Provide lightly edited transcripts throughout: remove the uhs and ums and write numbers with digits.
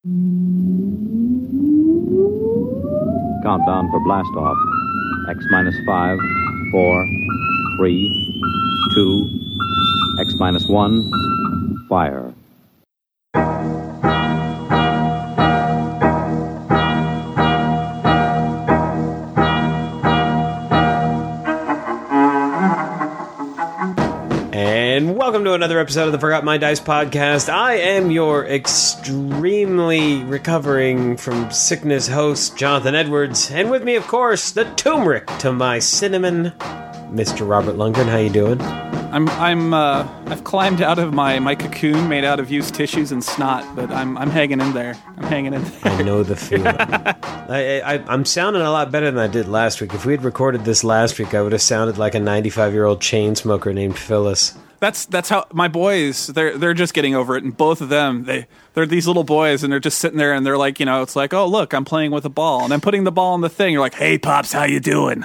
Countdown for blast off. X minus 5, 4, 3, 2, X minus 1, fire. And welcome to another episode of the Forgot My Dice podcast. I am your extremely recovering from sickness host, Jonathan Edwards. And with me, of course, the turmeric to my cinnamon, Mr. Robert Lundgren. How you doing? I've climbed out of my cocoon made out of used tissues and snot, but I'm hanging in there. I know the feeling. I'm sounding a lot better than I did last week. If we had recorded this last week, I would have sounded like a 95-year-old chain smoker named Phyllis. That's how my boys, they're just getting over it, and both of them, they're these little boys, and they're just sitting there, and they're like, it's like, oh, look, I'm playing with a ball, and I'm putting the ball in the thing. You're like, hey, Pops, how you doing?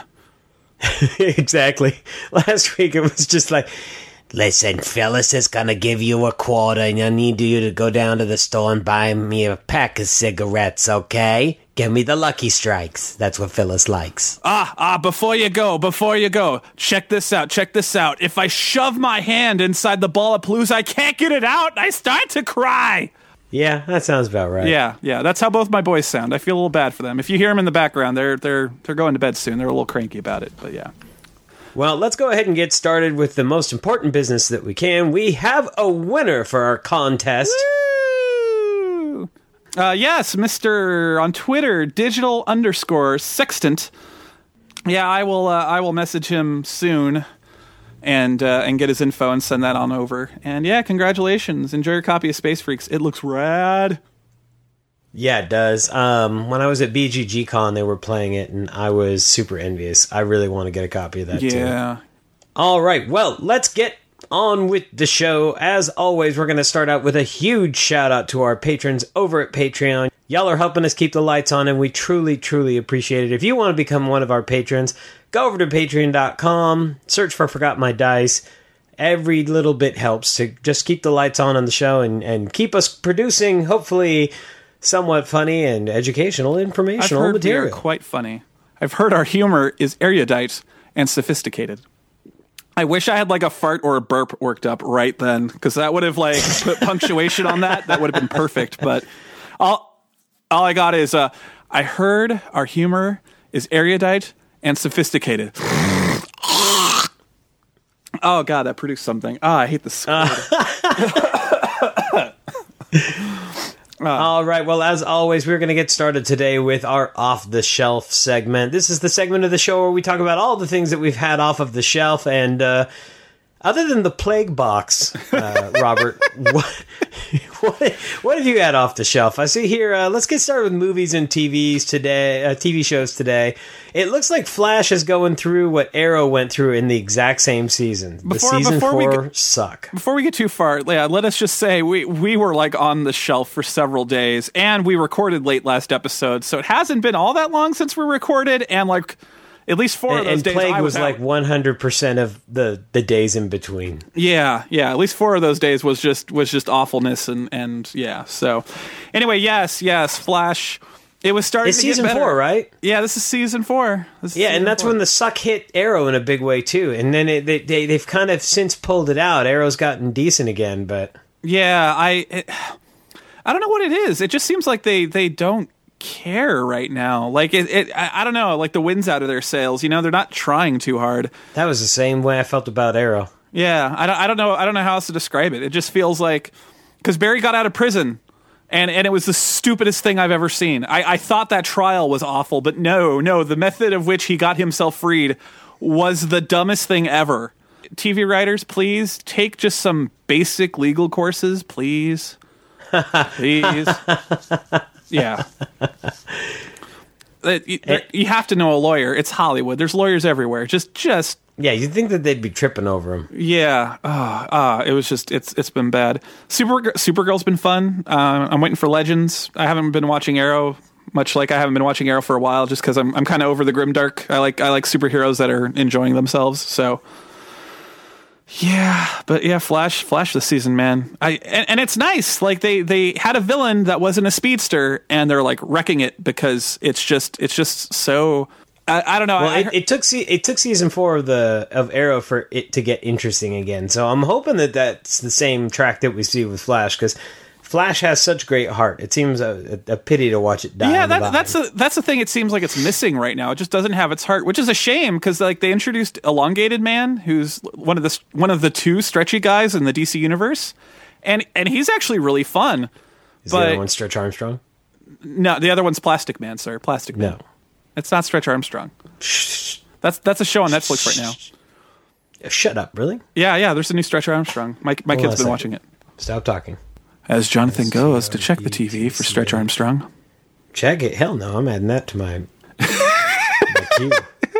Exactly. Last week it was just like, listen, Phyllis is gonna give you a quarter, and I need you to go down to the store and buy me a pack of cigarettes, okay? Give me the Lucky Strikes. That's what Phyllis likes. Before you go, check this out. If I shove my hand inside the ball of Palooza, I can't get it out, I start to cry. Yeah, that sounds about right. Yeah, that's how both my boys sound. I feel a little bad for them. If you hear them in the background, they're going to bed soon. They're a little cranky about it, but yeah. Well, let's go ahead and get started with the most important business that we can. We have a winner for our contest. Woo! Yes, Mr. on Twitter, digital_sextant. Yeah, I will message him soon and get his info and send that on over. And yeah, congratulations. Enjoy your copy of Space Freaks. It looks rad. Yeah, it does. When I was at BGG Con, they were playing it, and I was super envious. I really want to get a copy of that, too. Yeah. All right, well, let's get on with the show. As always, we're going to start out with a huge shout-out to our patrons over at Patreon. Y'all are helping us keep the lights on, and we truly, truly appreciate it. If you want to become one of our patrons, go over to patreon.com, search for Forgot My Dice. Every little bit helps to just keep the lights on the show and keep us producing, hopefully, somewhat funny and educational, informational I've heard material. We are quite funny. I've heard our humor is erudite and sophisticated. I wish I had like a fart or a burp worked up right then, because that would have like put punctuation on that. That would have been perfect. But all I got is I heard our humor is erudite and sophisticated. Oh God, that produced something. I hate the squid. All right, well, as always, we're going to get started today with our off-the-shelf segment. This is the segment of the show where we talk about all the things that we've had off of the shelf, and other than the plague box, Robert, what have you had off the shelf? I see here, let's get started with movies and TV shows today. It looks like Flash is going through what Arrow went through in the exact same season. Season 4 suck. Before we get too far, let us just say we were like on the shelf for several days, and we recorded late last episode, so it hasn't been all that long since we recorded, and like at least 4 of those days Plague I was like 100% of the days in between. Yeah. At least 4 of those days was just awfulness and yeah. So anyway, yes, Flash. It was starting it's to get season better. 4, right? Yeah, this is season 4. And that's when the suck hit Arrow in a big way too. And then they've kind of since pulled it out. Arrow's gotten decent again, but yeah, I don't know what it is. It just seems like they don't care right now. Like I don't know, like the wind's out of their sails, they're not trying too hard. That was the same way I felt about Arrow. Yeah, I don't know how else to describe it. It just feels like, because Barry got out of prison and it was the stupidest thing I've ever seen. I thought that trial was awful, but no, the method of which he got himself freed was the dumbest thing ever. TV writers, please take just some basic legal courses, please. Please. Yeah. You have to know a lawyer. It's Hollywood. There's lawyers everywhere. Just yeah, you'd think that they'd be tripping over him. Yeah. It was just it's been bad. Supergirl's been fun. I'm waiting for Legends. I haven't been watching Arrow, much like I haven't been watching Arrow for a while, just because I'm kind of over the grimdark. I like superheroes that are enjoying themselves. So Yeah, but yeah, Flash this season, man. And it's nice. Like they had a villain that wasn't a speedster, and they're like wrecking it because it's just so. I don't know. Well, it took season 4 of Arrow for it to get interesting again. So I'm hoping that's the same track that we see with Flash, because Flash has such great heart. It seems a pity to watch it die. Yeah, that's the thing. It seems like it's missing right now. It just doesn't have its heart, which is a shame, because like they introduced Elongated Man, who's one of the 2 stretchy guys in the DC universe, and he's actually really fun. Is the other one Stretch Armstrong? No, the other one's Plastic Man, sir. Plastic Man. No. It's not Stretch Armstrong. That's a show on Netflix right now. Shut up, really? Yeah. There's a new Stretch Armstrong. My kid's been watching it. Stop talking. As Jonathan goes to check the TV for Stretch Armstrong. Check it? Hell no, I'm adding that to my queue.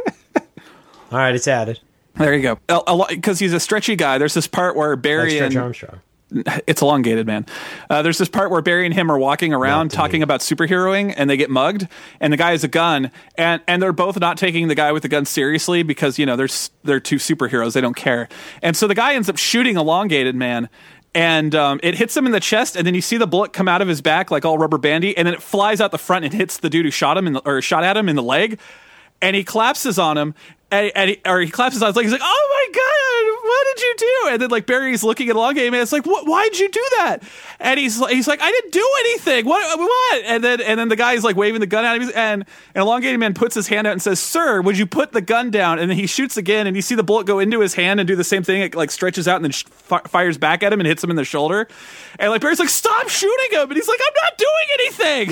All right, it's added. There you go. Because he's a stretchy guy. There's this part where Barry Stretch Armstrong. It's Elongated Man. There's this part where Barry and him are walking around talking about superheroing, and they get mugged, and the guy has a gun, and they're both not taking the guy with the gun seriously because, you know, they're 2 superheroes. They don't care. And so the guy ends up shooting Elongated Man, and it hits him in the chest, and then you see the bullet come out of his back like all rubber bandy, and then it flies out the front and hits the dude who shot at him in the leg, and he collapses on him. And he claps his eyes, like he's like, "Oh my god, what did you do?" And then like Barry's looking at Elongated Man, it's like, "Why'd you do that?" And he's like, "I didn't do anything. What?" And then the guy's like waving the gun at him, and Elongated Man puts his hand out and says, "Sir, would you put the gun down?" And then he shoots again, and you see the bullet go into his hand and do the same thing. It like stretches out and then fires back at him and hits him in the shoulder. And like Barry's like, "Stop shooting him!" And he's like, "I'm not doing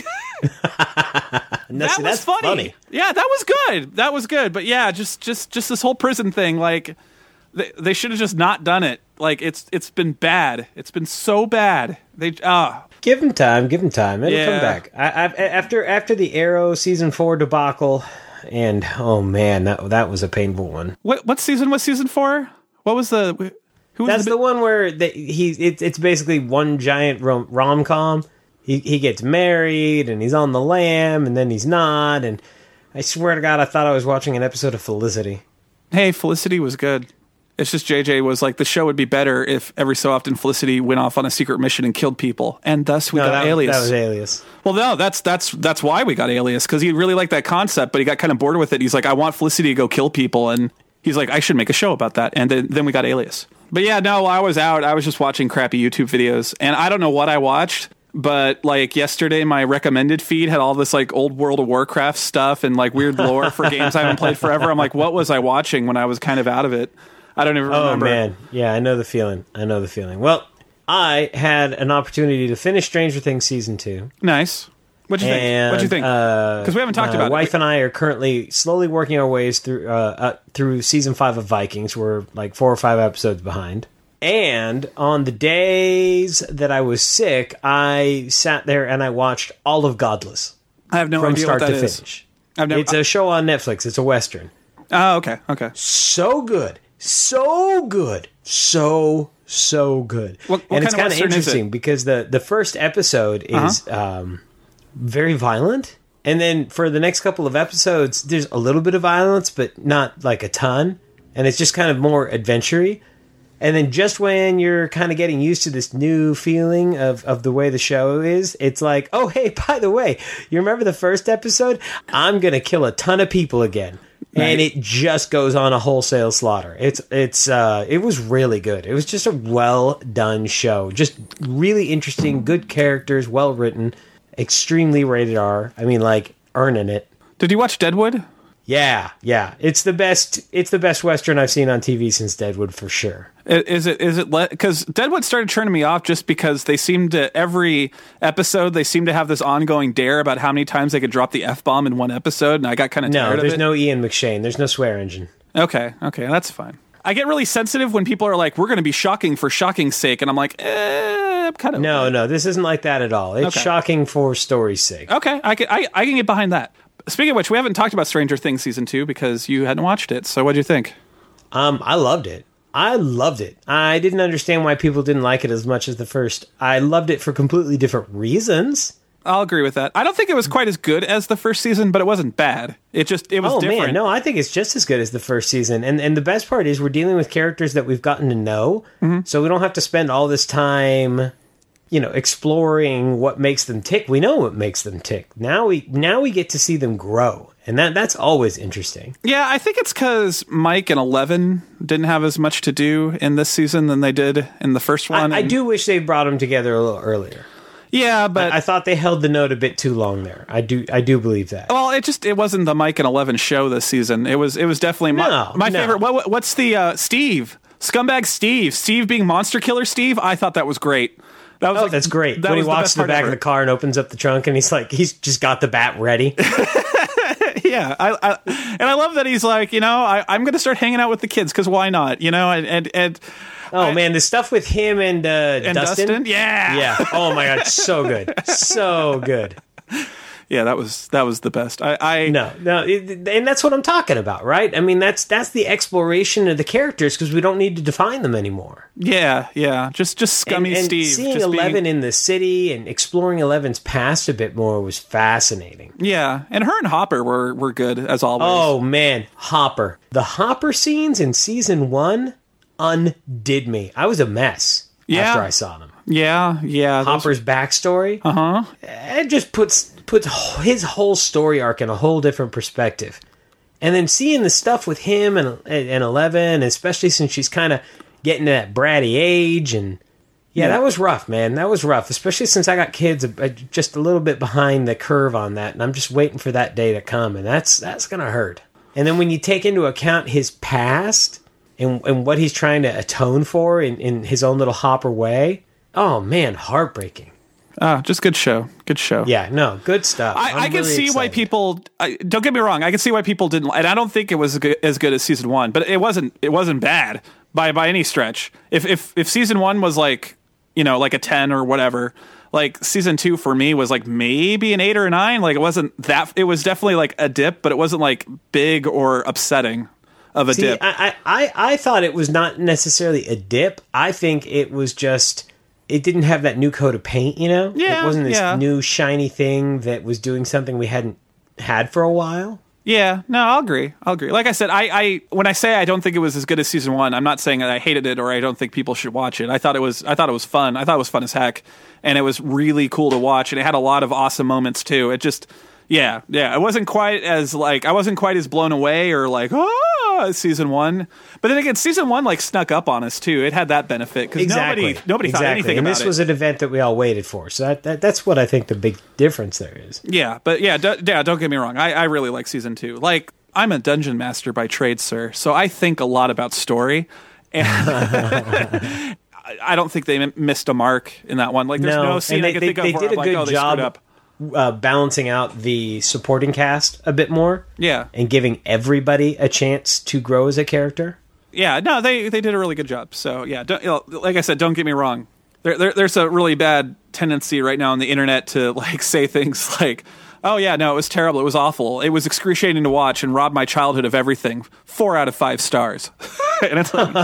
anything." That's funny. Yeah, that was good. But yeah, just this whole prison thing, like they should have just not done it. Like it's been bad. It's been so bad. Give him time. It'll come back. After the Arrow season 4 debacle, and oh man, that was a painful one. What season was season 4? What was the? That's the one where it's basically one giant rom-com. He gets married, and he's on the lam, and then he's not, and I swear to God, I thought I was watching an episode of Felicity. Hey, Felicity was good. It's just JJ was like, the show would be better if every so often Felicity went off on a secret mission and killed people, and thus we got Alias. That was Alias. Well, no, that's why we got Alias, because he really liked that concept, but he got kind of bored with it. He's like, I want Felicity to go kill people, and he's like, I should make a show about that, and then we got Alias. But yeah, no, I was out. I was just watching crappy YouTube videos, and I don't know what I watched. But like yesterday, my recommended feed had all this like old World of Warcraft stuff and like weird lore for games I haven't played forever. I'm like, what was I watching when I was kind of out of it? I don't even remember. Oh man, yeah, I know the feeling. Well, I had an opportunity to finish Stranger Things season 2. Nice. What'd you think? Because we haven't talked about it. My wife and I are currently slowly working our ways through season 5 of Vikings. We're like 4 or 5 episodes behind. And on the days that I was sick, I sat there and I watched all of Godless. I have no idea what that is. From start to finish. It's a show on Netflix. It's a Western. Oh, okay. So good. So good. So good. What and it's kind of interesting because the first episode is very violent. And then for the next couple of episodes, there's a little bit of violence, but not like a ton. And it's just kind of more adventure-y. And then just when you're kind of getting used to this new feeling of the way the show is, it's like, oh, hey, by the way, you remember the first episode? I'm going to kill a ton of people again. Nice. And it just goes on a wholesale slaughter. It was really good. It was just a well-done show. Just really interesting, good characters, well-written, extremely rated R. I mean, like, earning it. Did you watch Deadwood? Yeah. It's the best Western I've seen on TV since Deadwood, for sure. Is it because Deadwood started turning me off just because they seem to, every episode, they seem to have this ongoing dare about how many times they could drop the F-bomb in one episode, and I got kind of tired of it. No, there's no Ian McShane. There's no swear engine. Okay, that's fine. I get really sensitive when people are like, we're going to be shocking for shocking's sake, and I'm like, I'm kind of... No, this isn't like that at all. It's shocking for story's sake. Okay, I can get behind that. Speaking of which, we haven't talked about Stranger Things Season 2 because you hadn't watched it, so what'd you think? I loved it. I didn't understand why people didn't like it as much as the first. I loved it for completely different reasons. I'll agree with that. I don't think it was quite as good as the first season, but it wasn't bad. It was different. Man, no, I think it's just as good as the first season. And the best part is we're dealing with characters that we've gotten to know, so we don't have to spend all this time, exploring what makes them tick. We know what makes them tick. Now we get to see them grow, and that's always interesting. Yeah, I think it's because Mike and Eleven didn't have as much to do in this season than they did in the first one. I do wish they brought them together a little earlier. Yeah, but I thought they held the note a bit too long there. I do believe that. Well, it wasn't the Mike and Eleven show this season. It was definitely my favorite. What's the Steve Scumbag Steve being Monster Killer Steve? I thought that was great. That's great. When he walks to the back of the car and opens up the trunk, and he's just got the bat ready. Yeah, I love that he's like, I'm going to start hanging out with the kids because why not? Man, the stuff with him and Dustin? Yeah. Oh my God, so good, so good. Yeah, that was the best. No, and that's what I'm talking about, right? I mean, that's the exploration of the characters because we don't need to define them anymore. Yeah, just scummy and Steve. Seeing Eleven in the city and exploring Eleven's past a bit more was fascinating. Yeah, and her and Hopper were good as always. Oh man, Hopper! The Hopper scenes in season 1 undid me. I was a mess after I saw them. Yeah. Hopper's backstory. It just puts his whole story arc in a whole different perspective. And then seeing the stuff with him and Eleven, especially since she's kind of getting to that bratty age, and that was rough, man. That was rough, especially since I got kids just a little bit behind the curve on that, and I'm just waiting for that day to come, and that's gonna hurt. And then when you take into account his past and what he's trying to atone for in his own little Hopper way, oh man, heartbreaking. Just good show. Good show. Yeah, no, good stuff. I can see why people. Don't get me wrong. I can see why people didn't. And I don't think it was as good as season 1, but it wasn't bad by any stretch. If season 1 was like a 10 or whatever, like season 2 for me was like maybe an 8 or a 9. Like it wasn't that. It was definitely like a dip, but it wasn't like big or upsetting of a dip. I thought it was not necessarily a dip. I think it was just. It didn't have that new coat of paint, Yeah. It wasn't this new shiny thing that was doing something we hadn't had for a while. Yeah, no, I'll agree. Like I said, I when I say I don't think it was as good as season 1, I'm not saying that I hated it or I don't think people should watch it. I thought it was fun. I thought it was fun as heck, and it was really cool to watch, and it had a lot of awesome moments too. It just Yeah. It wasn't quite as I wasn't quite as blown away or as season 1. But then again, season 1 snuck up on us too. It had that benefit because nobody thought anything and about it. This was an event that we all waited for. So that's what I think the big difference there is. Yeah, but don't get me wrong. I really like season 2. I'm a dungeon master by trade, sir. So I think a lot about story. And I don't think they missed a mark in that one. There's no scene I can think of where did a good job balancing out the supporting cast a bit more. Yeah. And giving everybody a chance to grow as a character. Yeah, no, they did a really good job. So, yeah, like I said, don't get me wrong. There's a really bad tendency right now on the internet to, say things like, oh, yeah, no, it was terrible. It was awful. It was excruciating to watch and robbed my childhood of everything. 4 out of 5 stars. And it's not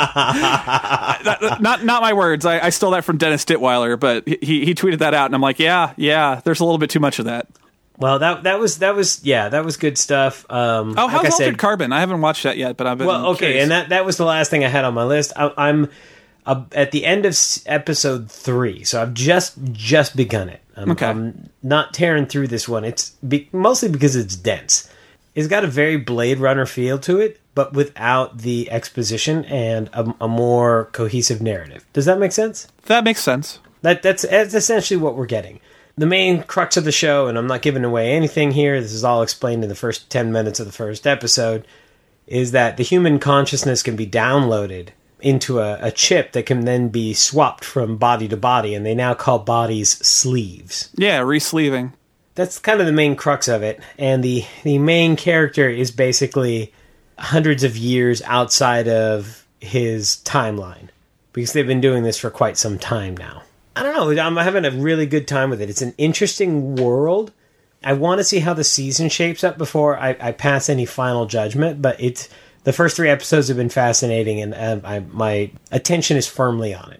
my words. I stole that from Dennis Dittweiler, but he tweeted that out, and I'm like, yeah, there's a little bit too much of that. Well, that was good stuff. How's Altered Carbon? I haven't watched that yet, but I've been curious. And that was the last thing I had on my list. I'm at the end of episode 3, so I've just begun it. I'm not tearing through this one. It's mostly because it's dense. It's got a very Blade Runner feel to it, but without the exposition and a more cohesive narrative. Does that make sense? That makes sense. That's essentially what we're getting. The main crux of the show, and I'm not giving away anything here, this is all explained in the first 10 minutes of the first episode, is that the human consciousness can be downloaded into a chip that can then be swapped from body to body, and they now call bodies sleeves. Yeah, re-sleeving. That's kind of the main crux of it, and the main character is basically hundreds of years outside of his timeline, because they've been doing this for quite some time now. I don't know, I'm having a really good time with it. It's an interesting world. I want to see how the season shapes up before I pass any final judgment, but the first 3 episodes have been fascinating, and my attention is firmly on it.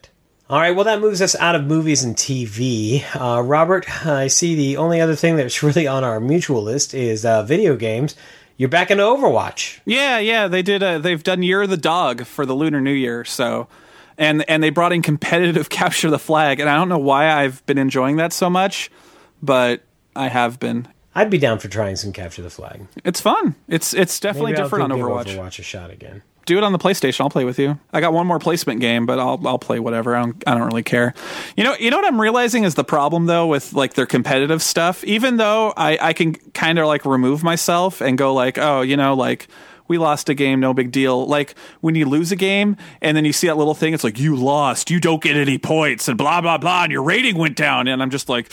All right, well, that moves us out of movies and TV. Robert, I see the only other thing that's really on our mutual list is video games. You're back into Overwatch. Yeah, they did. They've done Year of the Dog for the Lunar New Year, so and they brought in competitive Capture the Flag, and I don't know why I've been enjoying that so much, but I have been. I'd be down for trying some Capture the Flag. It's fun. It's definitely Maybe different on I'll Overwatch. give Overwatch a shot again. Do it on the PlayStation. I'll play with you. I got one more placement game, but I'll play whatever. I don't really care. You know what I'm realizing is the problem though with like their competitive stuff. Even though I can kind of like remove myself and go like, oh, like we lost a game, no big deal. Like when you lose a game and then you see that little thing, it's like you lost, you don't get any points, and blah blah blah, and your rating went down, and I'm just like,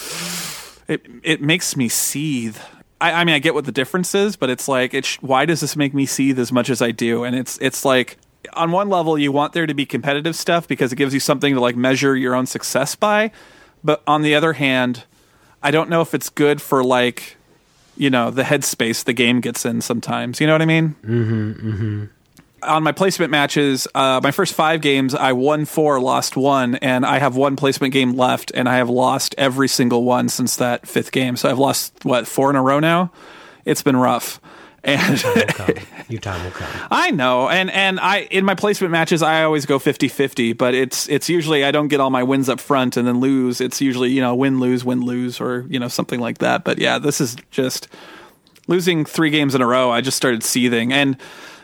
it makes me seethe. I mean, I get what the difference is, but it's like, why does this make me seethe as much as I do? And it's like, on one level, you want there to be competitive stuff because it gives you something to like measure your own success by. But on the other hand, I don't know if it's good for like, the headspace the game gets in sometimes. You know what I mean? Mm-hmm. On my placement matches, my first 5 games, I won 4, lost 1, and I have 1 placement game left, and I have lost every single one since that 5th game. So I've lost, 4 in a row now? It's been rough. And Your time will come. I know, and I in my placement matches, I always go 50-50, but it's usually I don't get all my wins up front and then lose. It's usually, win, lose, or, something like that. But yeah, this is just losing 3 games in a row. I just started seething, and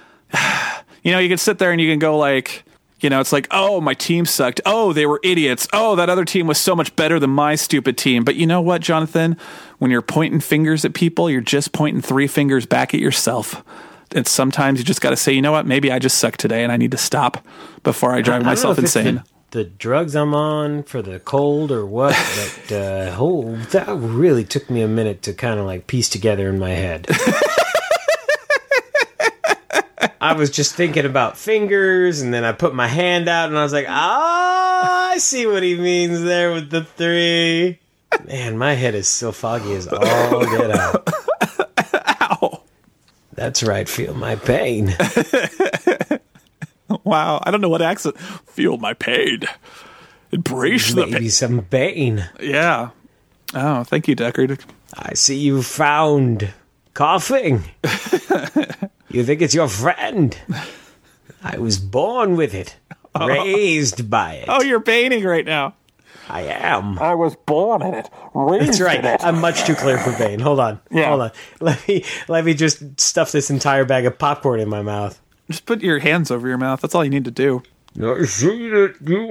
you can sit there and you can go like, it's like, oh, my team sucked. Oh, they were idiots. Oh, that other team was so much better than my stupid team. But you know what, Jonathan? When you're pointing fingers at people, you're just pointing 3 fingers back at yourself. And sometimes you just got to say, you know what? Maybe I just suck today and I need to stop before I drive myself insane. The drugs I'm on for the cold or what, but that really took me a minute to kind of like piece together in my head. I was just thinking about fingers, and then I put my hand out, and I was like, I see what he means there with the 3. Man, my head is still foggy as all get out. Ow. That's right, feel my pain. Wow, I don't know what accent. Feel my pain. Embrace the pain. Maybe some pain. Yeah. Oh, thank you, Deckard. I see you found coughing. You think it's your friend? I was born with it, raised by it. Oh, you're Baning right now. I am. I was born in it, raised That's right. in it. I'm much too clear for Bane. Hold on. Yeah. Hold on. Let me just stuff this entire bag of popcorn in my mouth. Just put your hands over your mouth. That's all you need to do. I see that you...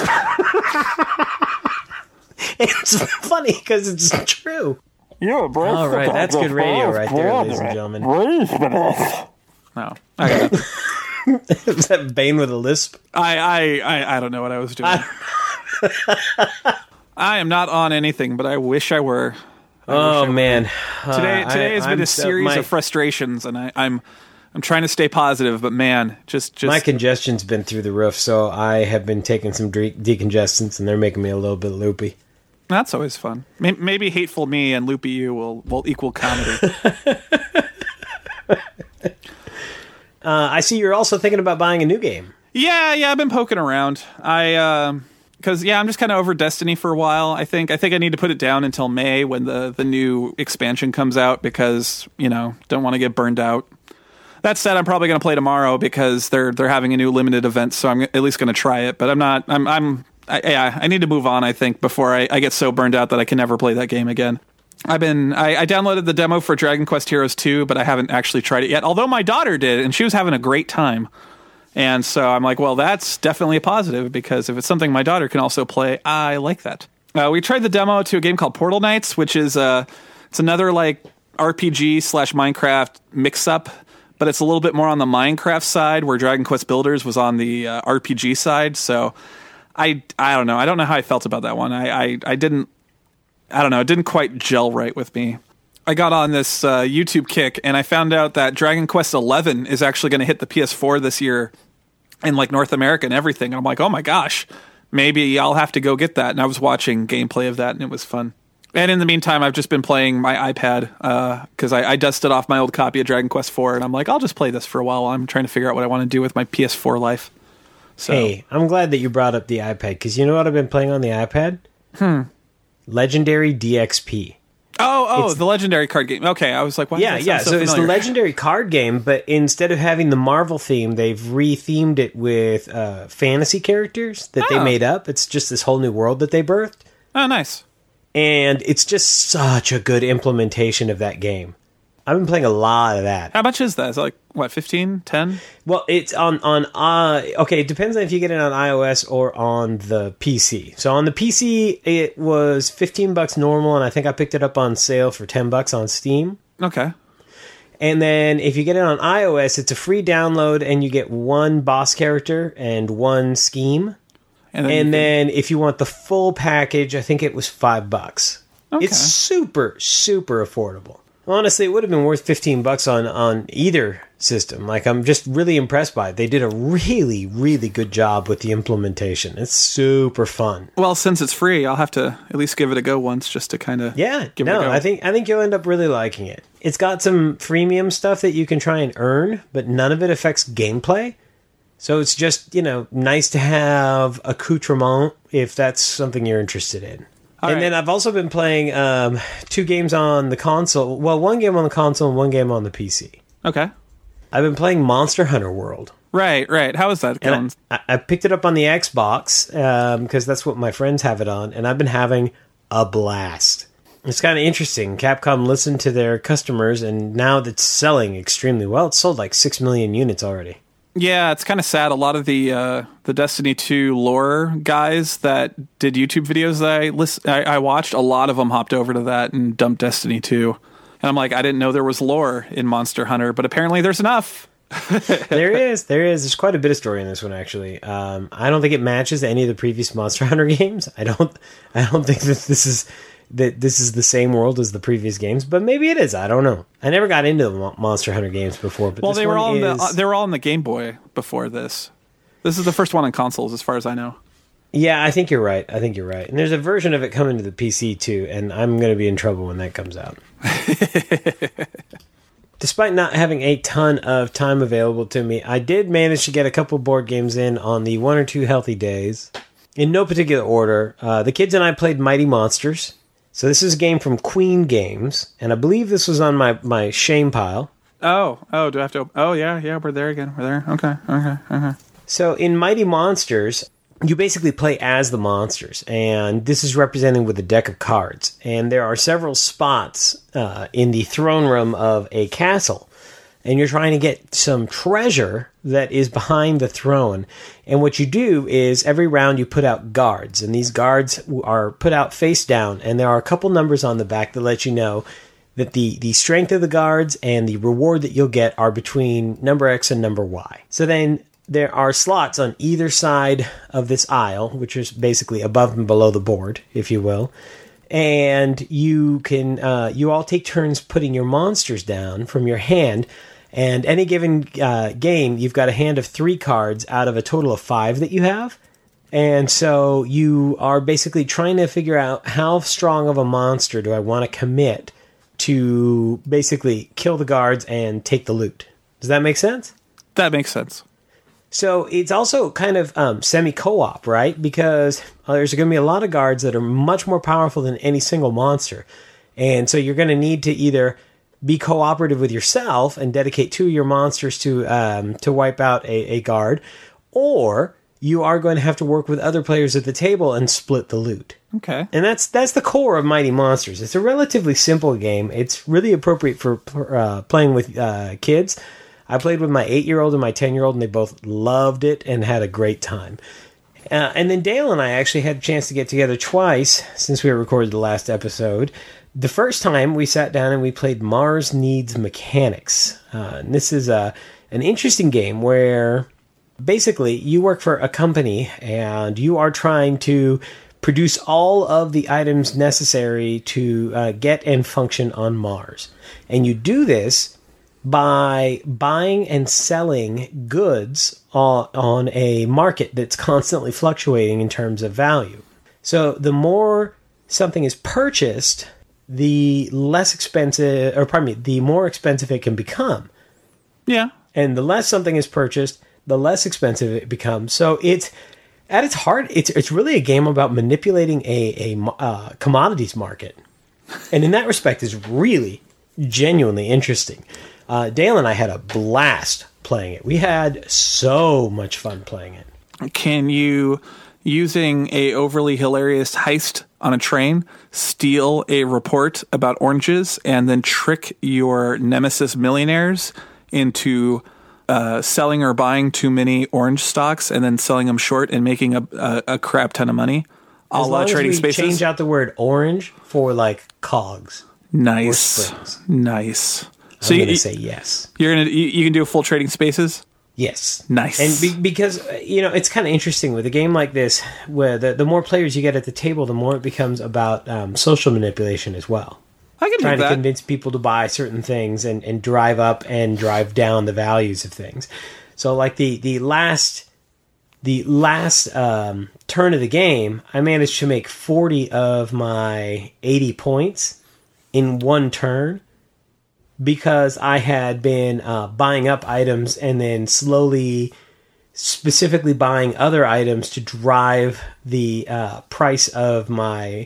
It's funny because it's true. You're a All right, that's good radio right there, ladies and gentlemen. No, I got it. Was that Bane with a lisp? I don't know what I was doing. I am not on anything, but I wish I were. Man, Today has been a series of frustrations, and I'm trying to stay positive, but man, just my congestion's been through the roof, so I have been taking some decongestants, and they're making me a little bit loopy. That's always fun. Maybe Hateful Me and Loopy You will equal comedy. I see you're also thinking about buying a new game. Yeah, I've been poking around. Because I'm just kind of over Destiny for a while. I think I need to put it down until May when the new expansion comes out because don't want to get burned out. That said, I'm probably going to play tomorrow because they're having a new limited event, so I'm at least going to try it. But I'm not. I need to move on, I think, before I get so burned out that I can never play that game again. I downloaded the demo for Dragon Quest Heroes 2, but I haven't actually tried it yet, although my daughter did, and she was having a great time. And so I'm like, well, that's definitely a positive, because if it's something my daughter can also play, I like that. We tried the demo to a game called Portal Knights, which is it's another like RPG/Minecraft mix-up, but it's a little bit more on the Minecraft side, where Dragon Quest Builders was on the RPG side, so... I don't know. I don't know how I felt about that one. I don't know. It didn't quite gel right with me. I got on this YouTube kick, and I found out that Dragon Quest XI is actually going to hit the PS4 this year in like North America and everything. And I'm like, oh my gosh, maybe I'll have to go get that. And I was watching gameplay of that, and it was fun. And in the meantime, I've just been playing my iPad because I dusted off my old copy of Dragon Quest IV, and I'm like, I'll just play this for a while. I'm trying to figure out what I want to do with my PS4 life. So Hey, I'm glad that you brought up the iPad, because you know what I've been playing on the iPad? Legendary DXP. Oh, the legendary card game. Okay, I was like, why? Yeah. So it's the legendary card game, but instead of having the Marvel theme, they've re-themed it with fantasy characters that they made up. It's just this whole new world that they birthed. Oh, nice. And it's just such a good implementation of that game. I've been playing a lot of that. How much is that? Is it like, what, 15, 10? Well, it's on okay, it depends on if you get it on iOS or on the PC. So on the PC, it was $15 normal, and I think I picked it up on sale for $10 on Steam. Okay. And then if you get it on iOS, it's a free download, and you get one boss character and one scheme. And then if you want the full package, I think it was $5. Okay. It's super, super affordable. Honestly, it would have been worth $15 on either system. Like, I'm just really impressed by it. They did a really, really good job with the implementation. It's super fun. Well, since it's free, I'll have to at least give it a go once, just to kind of give it a go. I think you'll end up really liking it. It's got some freemium stuff that you can try and earn, but none of it affects gameplay. So it's just, nice to have accoutrement if that's something you're interested in. Then I've also been playing 2 games on the console. Well, 1 game on the console and 1 game on the PC. Okay. I've been playing Monster Hunter World. Right. How is that going? And I picked it up on the Xbox because that's what my friends have it on, and I've been having a blast. It's kind of interesting. Capcom listened to their customers, and now it's selling extremely well. It's sold like 6 million units already. Yeah, it's kind of sad. A lot of the Destiny 2 lore guys that did YouTube videos that I watched, a lot of them hopped over to that and dumped Destiny 2. And I'm like, I didn't know there was lore in Monster Hunter, but apparently there's enough. There is. There's quite a bit of story in this one, actually. I don't think it matches any of the previous Monster Hunter games. I don't think that this is the same world as the previous games, but maybe it is. I don't know. I never got into the Monster Hunter games before, but they were all on the Game Boy before this. This is the first one on consoles, as far as I know. Yeah, I think you're right. And there's a version of it coming to the PC too, and I'm going to be in trouble when that comes out. Despite not having a ton of time available to me, I did manage to get a couple board games in on the 1 or 2 healthy days. In no particular order, the kids and I played Mighty Monsters. So this is a game from Queen Games, and I believe this was on my shame pile. Oh, do I have to? Oh, yeah, we're there again. We're there. Okay. So in Mighty Monsters, you basically play as the monsters, and this is represented with a deck of cards. And there are several spots in the throne room of a castle, and you're trying to get some treasure that is behind the throne. And what you do is every round you put out guards, and these guards are put out face down, and there are a couple numbers on the back that let you know that the strength of the guards and the reward that you'll get are between number X and number Y. So then there are slots on either side of this aisle, which is basically above and below the board, if you will. And you can you all take turns putting your monsters down from your hand. And any given game, you've got a hand of 3 cards out of a total of 5 that you have. And so you are basically trying to figure out how strong of a monster do I want to commit to basically kill the guards and take the loot. Does that make sense? That makes sense. So it's also kind of semi-co-op, right? Because there's going to be a lot of guards that are much more powerful than any single monster. And so you're going to need to either be cooperative with yourself and dedicate 2 of your monsters to wipe out a guard, or you are going to have to work with other players at the table and split the loot. Okay. And that's the core of Mighty Monsters. It's a relatively simple game. It's really appropriate for playing with kids. I played with my 8-year-old and my 10-year-old, and they both loved it and had a great time. And then Dale and I actually had a chance to get together twice since we recorded the last episode. The first time we sat down and we played Mars Needs Mechanics. And this is an interesting game where basically you work for a company and you are trying to produce all of the items necessary to get and function on Mars. And you do this by buying and selling goods on a market that's constantly fluctuating in terms of value. So the more something is purchased, the less expensive, the more expensive it can become. Yeah. And the less something is purchased, the less expensive it becomes. So it's at its heart, it's really a game about manipulating a commodities market, and in that respect, is really genuinely interesting. Dale and I had a blast playing it. We had so much fun playing it. Can you, using a overly hilarious heist on a train, steal a report about oranges and then trick your nemesis millionaires into selling or buying too many orange stocks and then selling them short and making a crap ton of money? As long as Trading we Spaces. change out the word orange for like cogs. Nice, springs. nice. So I'm going to say yes. You can do a full Trading Spaces. Yes. Nice. And because, it's kind of interesting with a game like this, where the more players you get at the table, the more it becomes about social manipulation as well. I can Trying do to that. convince people to buy certain things and drive up and drive down the values of things. So like the last turn of the game, I managed to make 40 of my 80 points in one turn, because I had been buying up items and then slowly, specifically buying other items to drive the price of my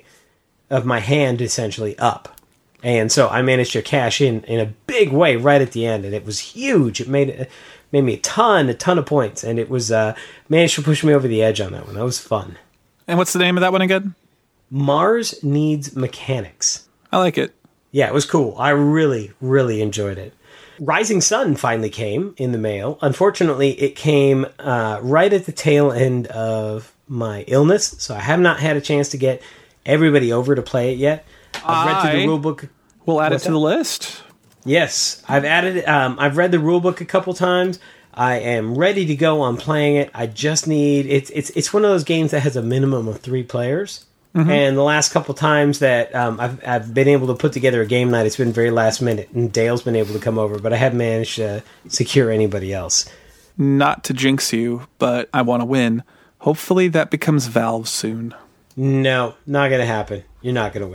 hand essentially up. And so I managed to cash in a big way right at the end, and it was huge. It made me a ton of points, and it was managed to push me over the edge on that one. That was fun. And what's the name of that one again? Mars Needs Mechanics. I like it. Yeah, it was cool. I really, really enjoyed it. Rising Sun finally came in the mail. Unfortunately, it came right at the tail end of my illness, so I have not had a chance to get everybody over to play it yet. I've read through the rulebook. We'll add it What's to that? the list. Yes, I've added it. I've read the rulebook a couple times. I am ready to go on playing it. I just need it's one of those games that has a minimum of 3 players. Mm-hmm. And the last couple times that I've been able to put together a game night, it's been very last minute, and Dale's been able to come over, but I haven't managed to secure anybody else. Not to jinx you, but I want to win. Hopefully that becomes Valve soon. No, not going to happen. You're not going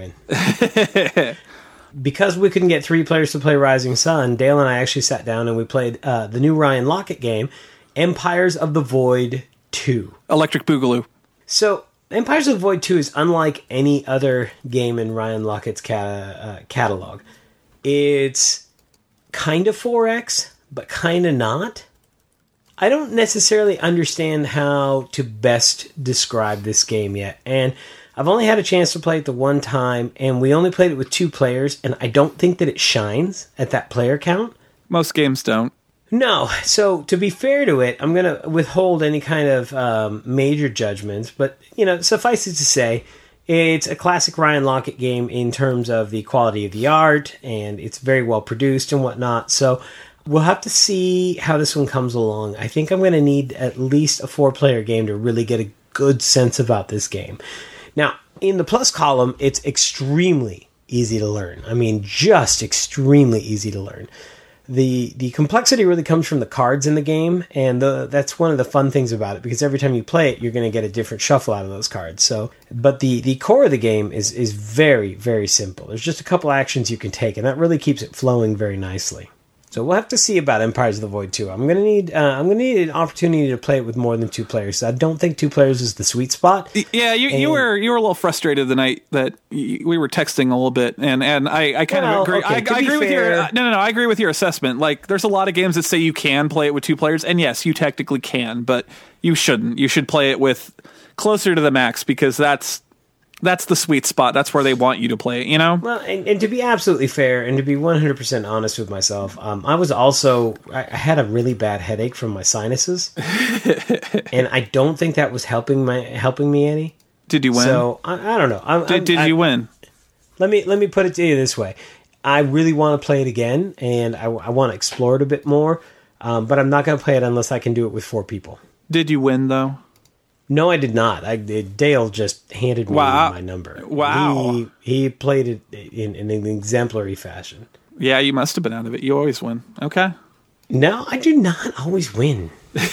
to win. Because we couldn't get 3 players to play Rising Sun, Dale and I actually sat down and we played the new Ryan Lockett game, Empires of the Void 2. Electric Boogaloo. So, Empires of the Void 2 is unlike any other game in Ryan Lockett's catalog. It's kind of 4X, but kind of not. I don't necessarily understand how to best describe this game yet, and I've only had a chance to play it the one time, and we only played it with 2 players, and I don't think that it shines at that player count. Most games don't. No, so to be fair to it, I'm going to withhold any kind of major judgments, but, suffice it to say, it's a classic Ryan Lockett game in terms of the quality of the art, and it's very well produced and whatnot, so we'll have to see how this one comes along. I think I'm going to need at least a 4-player game to really get a good sense about this game. Now, in the plus column, it's extremely easy to learn. I mean, just extremely easy to learn. The complexity really comes from the cards in the game, and that's one of the fun things about it, because every time you play it, you're going to get a different shuffle out of those cards. So, but the core of the game is very, very simple. There's just a couple actions you can take, and that really keeps it flowing very nicely. So we'll have to see about Empires of the Void 2. I'm gonna need an opportunity to play it with more than 2 players. I don't think 2 players is the sweet spot. Yeah, you were a little frustrated the night that we were texting a little bit, and I kind of agree. Okay, I agree with your I agree with your assessment. Like, there's a lot of games that say you can play it with 2 players, and yes, you technically can, but you shouldn't. You should play it with closer to the max, because that's the sweet spot. That's where they want you to play it, Well, and to be absolutely fair and to be 100% honest with myself, I had a really bad headache from my sinuses, and I don't think that was helping me any. Did you win? So I don't know. Did you win? Let me put it to you this way: I really want to play it again, and I want to explore it a bit more. But I'm not going to play it unless I can do it with 4 people. Did you win though? No, I did not. Dale just handed me my number. Wow. He played it in an exemplary fashion. Yeah, you must have been out of it. You always win. Okay. No, I do not always win.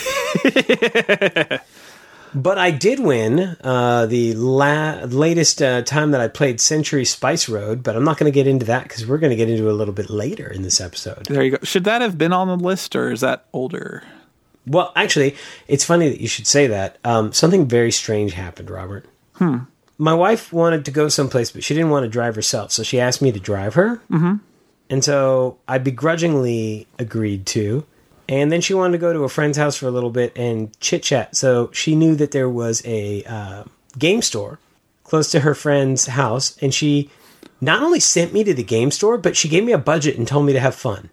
But I did win the latest time that I played Century Spice Road, but I'm not going to get into that because we're going to get into it a little bit later in this episode. There you go. Should that have been on the list, or is that older? Well, actually, it's funny that you should say that. Something very strange happened, Robert. My wife wanted to go someplace, but she didn't want to drive herself, so she asked me to drive her. Mm-hmm. And so I begrudgingly agreed to. And then she wanted to go to a friend's house for a little bit and chit-chat. So she knew that there was a game store close to her friend's house, and she not only sent me to the game store, but she gave me a budget and told me to have fun.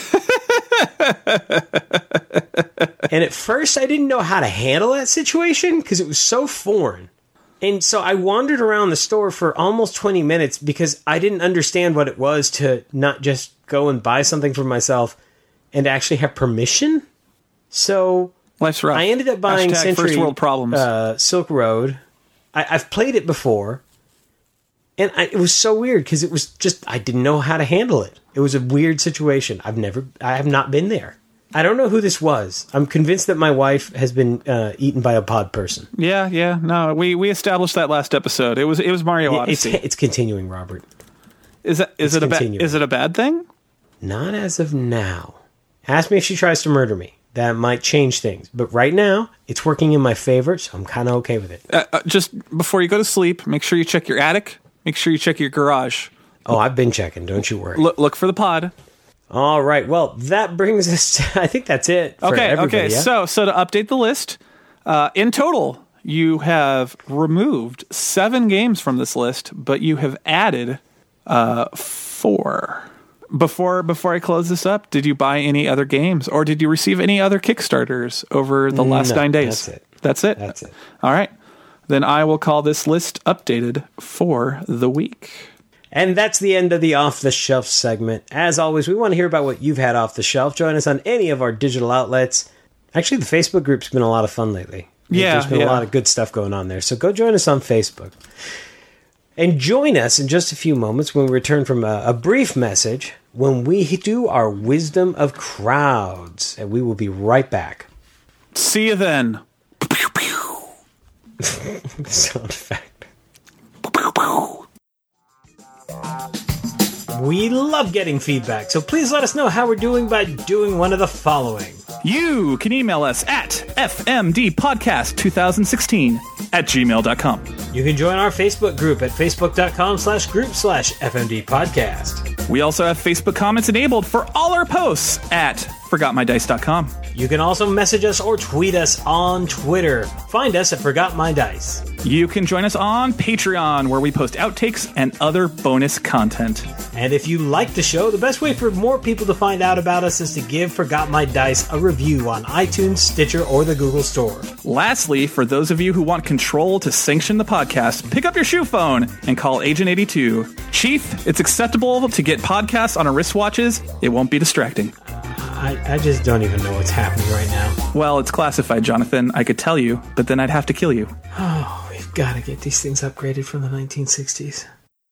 And at first, I didn't know how to handle that situation because it was so foreign. And so I wandered around the store for almost 20 minutes because I didn't understand what it was to not just go and buy something for myself and actually have permission. So life's rough. I ended up buying # Century first world problems. Silk Road. I've played it before. And it was so weird because it was just, I didn't know how to handle it. It was a weird situation. I have not been there. I don't know who this was. I'm convinced that my wife has been eaten by a pod person. Yeah. No, we established that last episode. It was Mario Odyssey. It's continuing, Robert. Is it a bad thing? Not as of now. Ask me if she tries to murder me. That might change things. But right now, it's working in my favor, so I'm kind of okay with it. Just before you go to sleep, make sure you check your attic. Make sure you check your garage. Oh, I've been checking. Don't you worry. Look for the pod. All right. Well, that brings us to, I think that's it for everybody. Okay. Yeah? So to update the list, in total, you have removed 7 games from this list, but you have added 4. Before I close this up, did you buy any other games, or did you receive any other Kickstarters over the last 9 days? That's it. That's it. All right. Then I will call this list updated for the week. And that's the end of the Off the Shelf segment. As always, we want to hear about what you've had off the shelf. Join us on any of our digital outlets. Actually, the Facebook group's been a lot of fun lately. There's been a lot of good stuff going on there. So go join us on Facebook. And join us in just a few moments when we return from a brief message when we do our Wisdom of Crowds. And we will be right back. See you then. Sound effect. We love getting feedback, so please let us know how we're doing by doing one of the following. You can email us at fmdpodcast2016@gmail.com. You can join our Facebook group at facebook.com/group/fmdpodcast. We also have Facebook comments enabled for all our posts at forgotmydice.com. You can also message us or tweet us on Twitter. Find us at Forgot My Dice. You can join us on Patreon, where we post outtakes and other bonus content. And if you like the show, the best way for more people to find out about us is to give Forgot My Dice a review on iTunes, Stitcher, or the Google Store. Lastly, for those of you who want control to sanction the podcast, pick up your shoe phone and call Agent 82. Chief, it's acceptable to get podcasts on our wristwatches. It won't be distracting. I just don't even know what's happening right now. Well, it's classified, Jonathan. I could tell you, but then I'd have to kill you. Oh, we've got to get these things upgraded from the 1960s.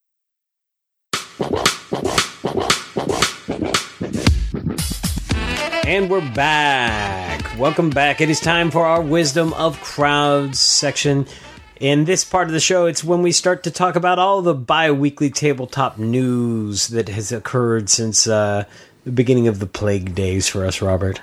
And we're back. Welcome back. It is time for our Wisdom of Crowds section. In this part of the show, it's when we start to talk about all the bi-weekly tabletop news that has occurred since the beginning of the plague days for us, Robert.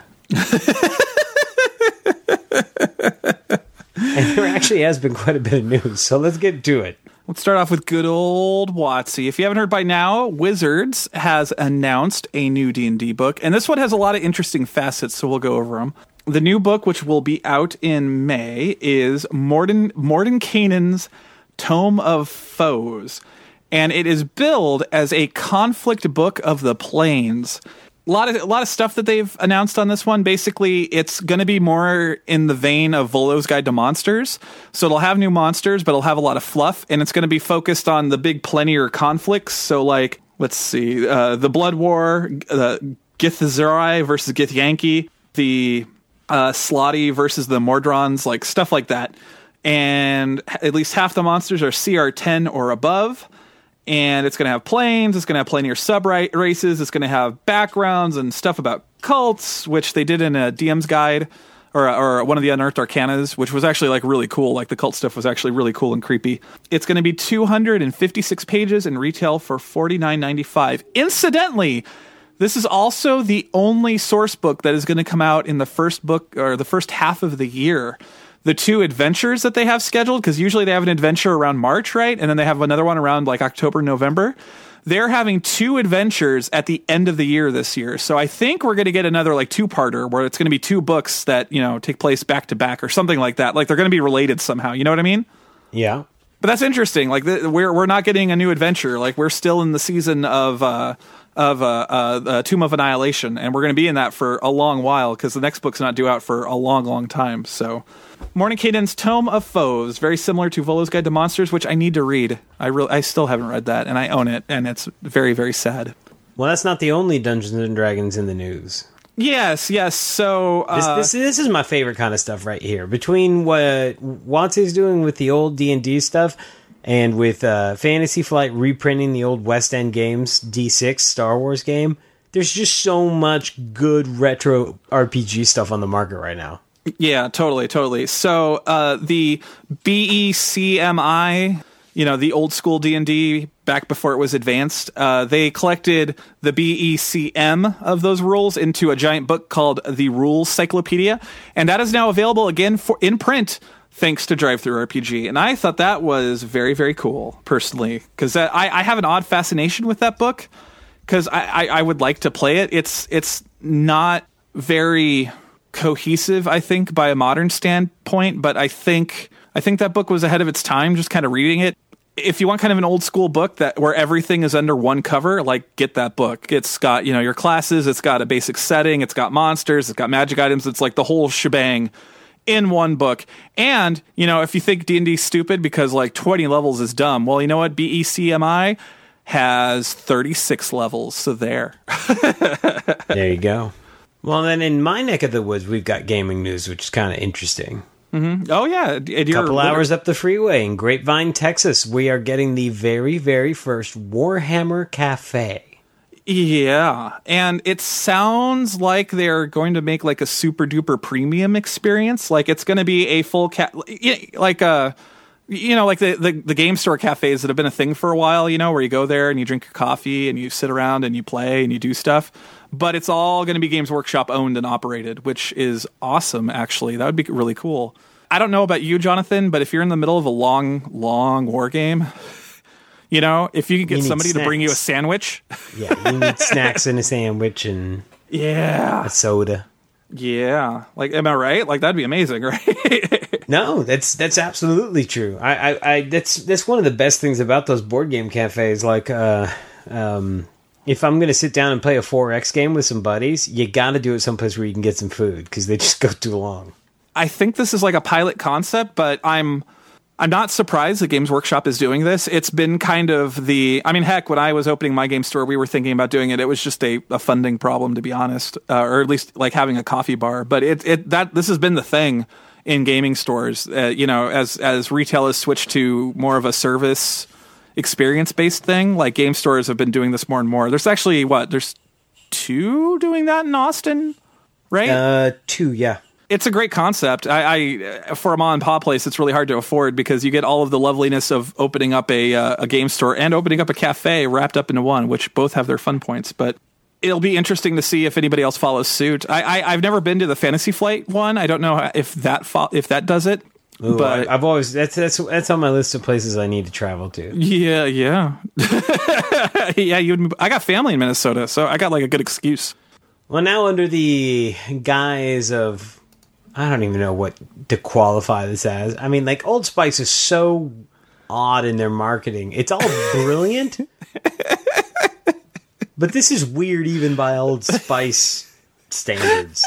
And there actually has been quite a bit of news, so let's get to it. Let's start off with good old WotC. If you haven't heard by now, Wizards has announced a new D&D book, and this one has a lot of interesting facets, so we'll go over them. The new book, which will be out in May, is Mordenkainen's Tome of Foes, and it is billed as a conflict book of the planes. A lot of stuff that they've announced on this one. Basically, it's going to be more in the vein of Volo's Guide to Monsters. So it'll have new monsters, but it'll have a lot of fluff, and it's going to be focused on the big plenier conflicts. So, like, let's see, the Blood War, Githzerai versus Githyanki, the Slotty versus the Mordrons, like stuff like that. And at least half the monsters are CR10 or above. And it's going to have planes, it's going to have plenier sub-races, it's going to have backgrounds and stuff about cults, which they did in a DM's guide, or one of the Unearthed Arcanas, which was actually like really cool. Like the cult stuff was actually really cool and creepy. It's going to be 256 pages and retail for $49.95. Incidentally, This is also the only source book that is going to come out in the first book or the first half of the year. The 2 adventures that they have scheduled, because usually they have an adventure around March, right? And then they have another one around like October, November. They're having 2 adventures at the end of the year this year. So I think we're going to get another like 2-parter where it's going to be 2 books that, take place back to back or something like that. Like they're going to be related somehow. You know what I mean? Yeah. But that's interesting. Like we're not getting a new adventure. Like we're still in the season of Tomb of Annihilation, and we're going to be in that for a long while because the next book's not due out for a long, long time. So, Mordenkainen's Tome of Foes, very similar to Volo's Guide to Monsters, which I need to read. I still haven't read that, and I own it, and it's very, very sad. Well, that's not the only Dungeons and Dragons in the news. Yes. So this is my favorite kind of stuff right here. Between what Watsy's doing with the old D&D stuff, and with Fantasy Flight reprinting the old West End Games D6 Star Wars game, there's just so much good retro RPG stuff on the market right now. Yeah, totally. So the BECMI, the old school D&D back before it was advanced, they collected the BECM of those rules into a giant book called the Rules Cyclopedia, and that is now available again in print, thanks to Drive-Thru RPG. And I thought that was very, very cool, personally, because I have an odd fascination with that book, because I would like to play it. It's not very cohesive, I think, by a modern standpoint, but I think that book was ahead of its time, just kind of reading it. If you want kind of an old school book where everything is under one cover, like, get that book. It's got, your classes, it's got a basic setting, it's got monsters, it's got magic items, it's like the whole shebang in one book. And, if you think D&D's stupid because like 20 levels is dumb, well, you know what? BECMI has 36 levels, so there. There you go. Well, then in my neck of the woods, we've got gaming news, which is kind of interesting. Mm-hmm. Oh, yeah. A couple hours up the freeway in Grapevine, Texas, we are getting the very, very first Warhammer Cafe. Yeah, and it sounds like they're going to make like a super duper premium experience. Like it's going to be a full like the game store cafes that have been a thing for a while, where you go there and you drink your coffee and you sit around and you play and you do stuff. But it's all going to be Games Workshop owned and operated, which is awesome, actually. That would be really cool. I don't know about you, Jonathan, but if you're in the middle of a long, long war game, if you could get somebody to bring you a sandwich. Yeah, you need snacks and a sandwich and a soda. Yeah. Like, am I right? Like, that'd be amazing, right? No, that's absolutely true. That's one of the best things about those board game cafes. Like, if I'm going to sit down and play a 4X game with some buddies, you got to do it someplace where you can get some food because they just go too long. I think this is like a pilot concept, but I'm not surprised that Games Workshop is doing this. It's been kind of heck, when I was opening my game store, we were thinking about doing it. It was just a funding problem, to be honest, or at least like having a coffee bar. But this has been the thing in gaming stores, as retail has switched to more of a service experience-based thing. Like game stores have been doing this more and more. There's actually there's 2 doing that in Austin, right? 2, yeah. It's a great concept. I for a mom and pop place, it's really hard to afford because you get all of the loveliness of opening up a game store and opening up a cafe wrapped up into one, which both have their fun points. But it'll be interesting to see if anybody else follows suit. I've never been to the Fantasy Flight one. I don't know if that does it. Ooh, but I've always that's on my list of places I need to travel to. Yeah. Yeah. I got family in Minnesota, so I got like a good excuse. Well, now under the guise of, I don't even know what to qualify this as. I mean, like, Old Spice is so odd in their marketing. It's all brilliant. But this is weird even by Old Spice standards.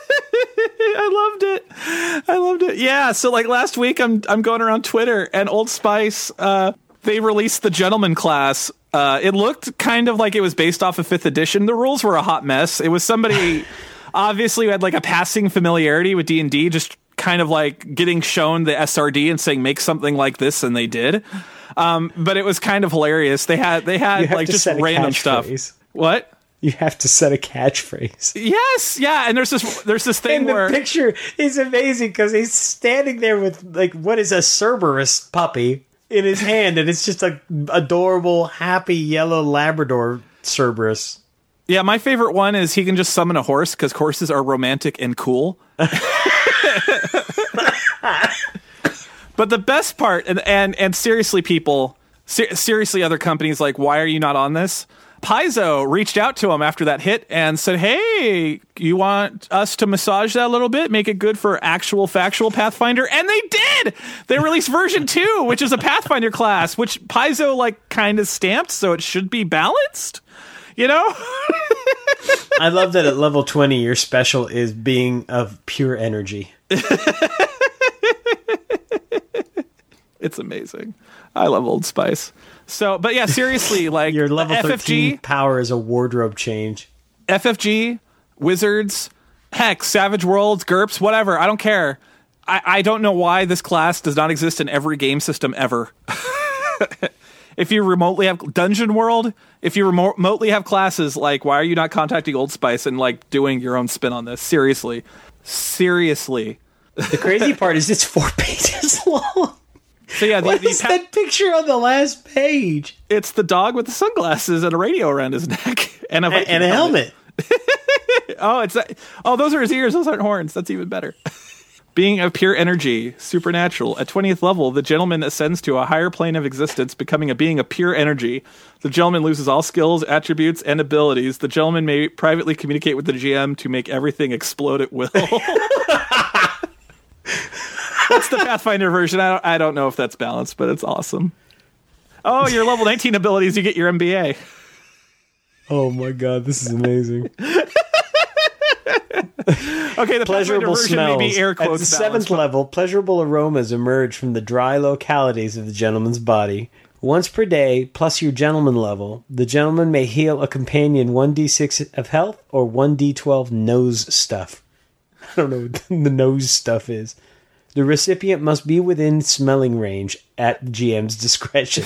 I loved it. Yeah, so like last week I'm going around Twitter and Old Spice, they released the Gentleman Class. It looked kind of like it was based off of 5th edition. The rules were a hot mess. It was somebody obviously who had like a passing familiarity with D&D, just kind of like getting shown the SRD and saying make something like this, and they did. But it was kind of hilarious. They had like just random stuff. What? You have to set a catchphrase. Yes, yeah, and there's this thing and where the picture is amazing because he's standing there with like what is a Cerberus puppy in his hand, and it's just like adorable, happy yellow Labrador Cerberus. Yeah, my favorite one is he can just summon a horse because horses are romantic and cool. But the best part, and seriously, people, seriously, other companies, like, why are you not on this? Paizo reached out to him after that hit and said, hey, you want us to massage that a little bit, make it good for actual factual Pathfinder? And they did! They released version 2, which is a Pathfinder class, which Paizo, like, kind of stamped, so it should be balanced, you know? I love that at level 20, your special is being of pure energy. It's amazing. I love Old Spice. So, but yeah, seriously, like Your level 13 FFG, power is a wardrobe change. FFG, Wizards, heck, Savage Worlds, GURPS, whatever. I don't care. I don't know why this class does not exist in every game system ever. If you remotely have Dungeon World, if you remotely have classes, like, why are you not contacting Old Spice and, like, doing your own spin on this? Seriously. The crazy part is it's 4 pages long. So yeah, What is that picture on the last page? it's the dog with the sunglasses and a radio around his neck and a helmet. Oh, those are his ears. Those aren't horns. That's even better. Being of pure energy, supernatural. At 20th level, the gentleman ascends to a higher plane of existence, becoming a being of pure energy. The gentleman loses all skills, attributes, and abilities. The gentleman may privately communicate with the GM to make everything explode at will. That's the Pathfinder version. I don't know if that's balanced, but it's awesome. Oh, your level 19 abilities, you get your MBA. Oh my god, this is amazing. Okay, the Pleasurable version smells. may be air At quotes the balanced, 7th level, pleasurable aromas emerge from the dry localities of the gentleman's body. Once per day, plus your gentleman level, the gentleman may heal a companion 1d6 of health or 1d12 nose stuff. I don't know what the nose stuff is. The recipient must be within smelling range at the GM's discretion.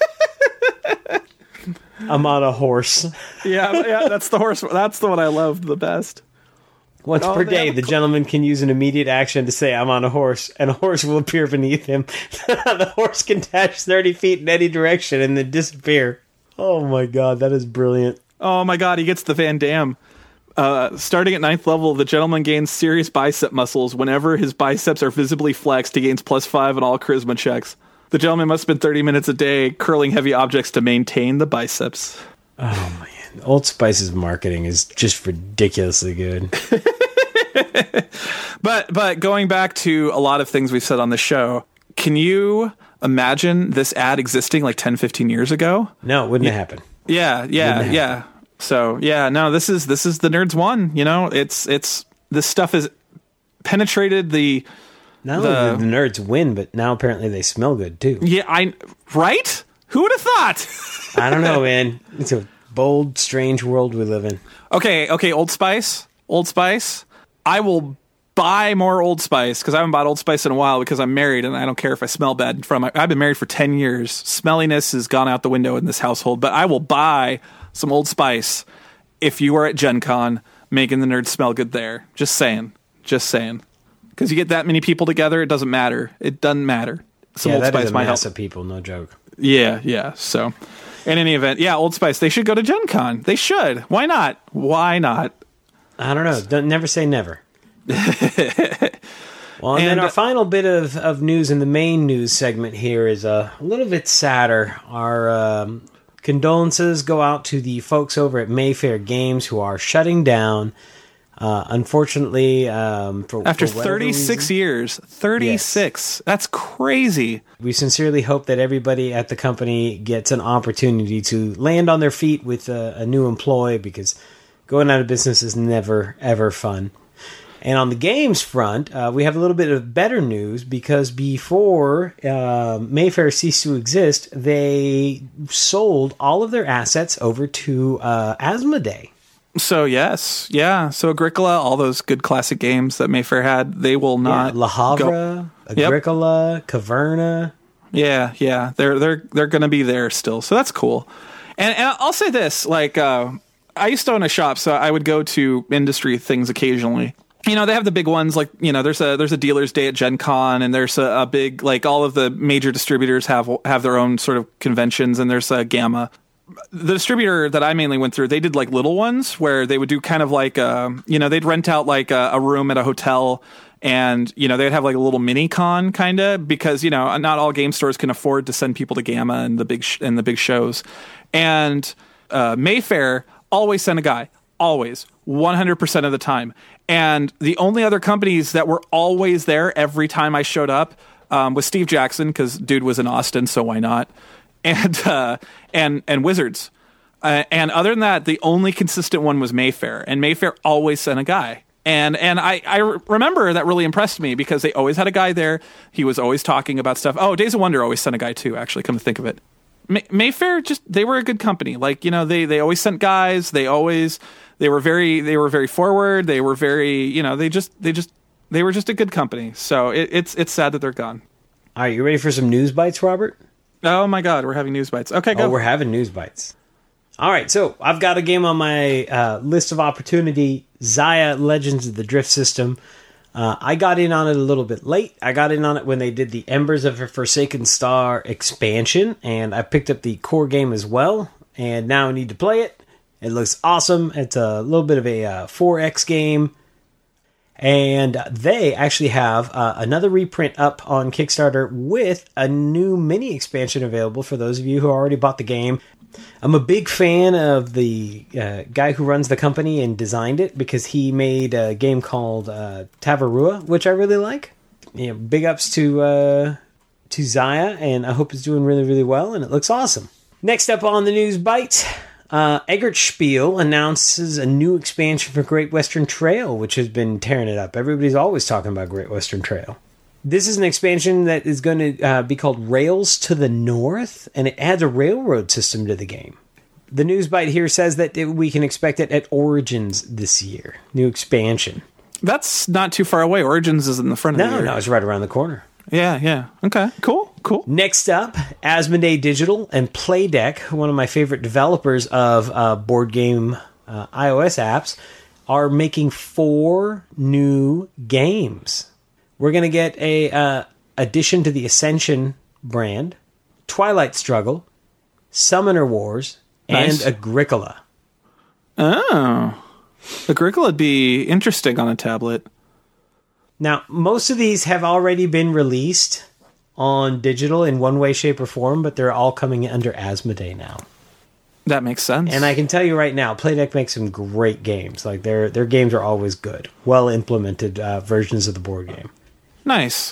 I'm on a horse. Yeah, that's the horse. That's the one I loved the best. Once per day, the gentleman can use an immediate action to say, I'm on a horse, and a horse will appear beneath him. The horse can dash 30 feet in any direction and then disappear. Oh my god, that is brilliant. Oh my god, he gets the Van Damme. Starting at 9th level, the gentleman gains serious bicep muscles. Whenever his biceps are visibly flexed, he gains +5 in all charisma checks. The gentleman must spend 30 minutes a day curling heavy objects to maintain the biceps. Oh man, Old Spice's marketing is just ridiculously good. But going back to a lot of things we've said on the show, can you imagine this ad existing like 10, 15 years ago? No, it wouldn't happen. Yeah. So yeah, no, this is the Nerds one. You know, it's this stuff has penetrated the. Not only did the nerds win, but now apparently they smell good too. Yeah, right? Who would have thought? I don't know, man. It's a bold, strange world we live in. Okay, Old Spice. I will buy more Old Spice because I haven't bought Old Spice in a while because I'm married and I don't care if I smell bad in front of I've been married for 10 years. Smelliness has gone out the window in this household, but I will buy some Old Spice if you are at Gen Con making the nerds smell good there. Just saying. Because you get that many people together, it doesn't matter. Some Old that Spice is a might help. mass of people, no joke. Yeah. So, in any event, yeah, Old Spice. They should go to Gen Con. They should. Why not? I don't know. Never say never. Well, and then our final bit of news in the main news segment here is a little bit sadder. Our condolences go out to the folks over at Mayfair Games who are shutting down. Unfortunately, after 36 years, 36, that's crazy. We sincerely hope that everybody at the company gets an opportunity to land on their feet with a new employee, because going out of business is never, ever fun. And on the games front, we have a little bit of better news, because before Mayfair ceased to exist, they sold all of their assets over to Asmodee. So yes, yeah. So Agricola, all those good classic games that Mayfair had, they will not. La Havre, Agricola, Caverna. Yeah. They're going to be there still. So that's cool. And I'll say this: like, I used to own a shop, so I would go to industry things occasionally. You know, they have the big ones, like, you know, there's a dealer's day at Gen Con, and there's a big, like, all of the major distributors have their own sort of conventions, and there's a Gamma. the distributor that I mainly went through, they did like little ones where they would do kind of like, they'd rent out like a room at a hotel, and, they'd have like a little mini con kind of, because, not all game stores can afford to send people to GAMA and the big shows. And Mayfair always sent a guy, always, 100% of the time. And the only other companies that were always there every time I showed up was Steve Jackson, because dude was in Austin, so why not? And Wizards. And other than that, the only consistent one was Mayfair, and Mayfair always sent a guy. And I remember that really impressed me, because they always had a guy there. He was always talking about stuff. Oh, Days of Wonder always sent a guy too, actually, come to think of it. Mayfair, they were a good company. Like, they always sent guys. They were very forward. They were very, they were just a good company. So it's sad that they're gone. All right, you ready for some news bites, Robert? Oh my God, we're having news bites. Okay, go. Oh, we're having news bites. All right, so I've got a game on my list of opportunity, Xia Legends of the Drift System. I got in on it a little bit late. I got in on it when they did the Embers of a Forsaken Star expansion, and I picked up the core game as well, and now I need to play it. It looks awesome. It's a little bit of a 4X game, and they actually have another reprint up on Kickstarter with a new mini expansion available for those of you who already bought the game. I'm a big fan of the guy who runs the company and designed it, because he made a game called Tavarua, which I really like. Big ups to Xia, and I hope it's doing really, really well, and it looks awesome. Next up on the news bite, Eggert Spiel announces a new expansion for Great Western Trail, which has been tearing it up. Everybody's always talking about Great Western Trail. This is an expansion that is going to be called Rails to the North, and it adds a railroad system to the game. The news bite here says that we can expect it at Origins this year. New expansion. That's not too far away. Origins is in the front of the year. No, it's right around the corner. Yeah. Okay, cool. Next up, Asmodee Digital and Playdeck, one of my favorite developers of board game iOS apps, are making 4 new games. We're going to get a addition to the Ascension brand, Twilight Struggle, Summoner Wars, nice. And Agricola. Oh. Agricola would be interesting on a tablet. Now, most of these have already been released on digital in one way, shape, or form, but they're all coming under Asmodee now. That makes sense. And I can tell you right now, Playdeck makes some great games. Like their games are always good, well implemented versions of the board game. Nice.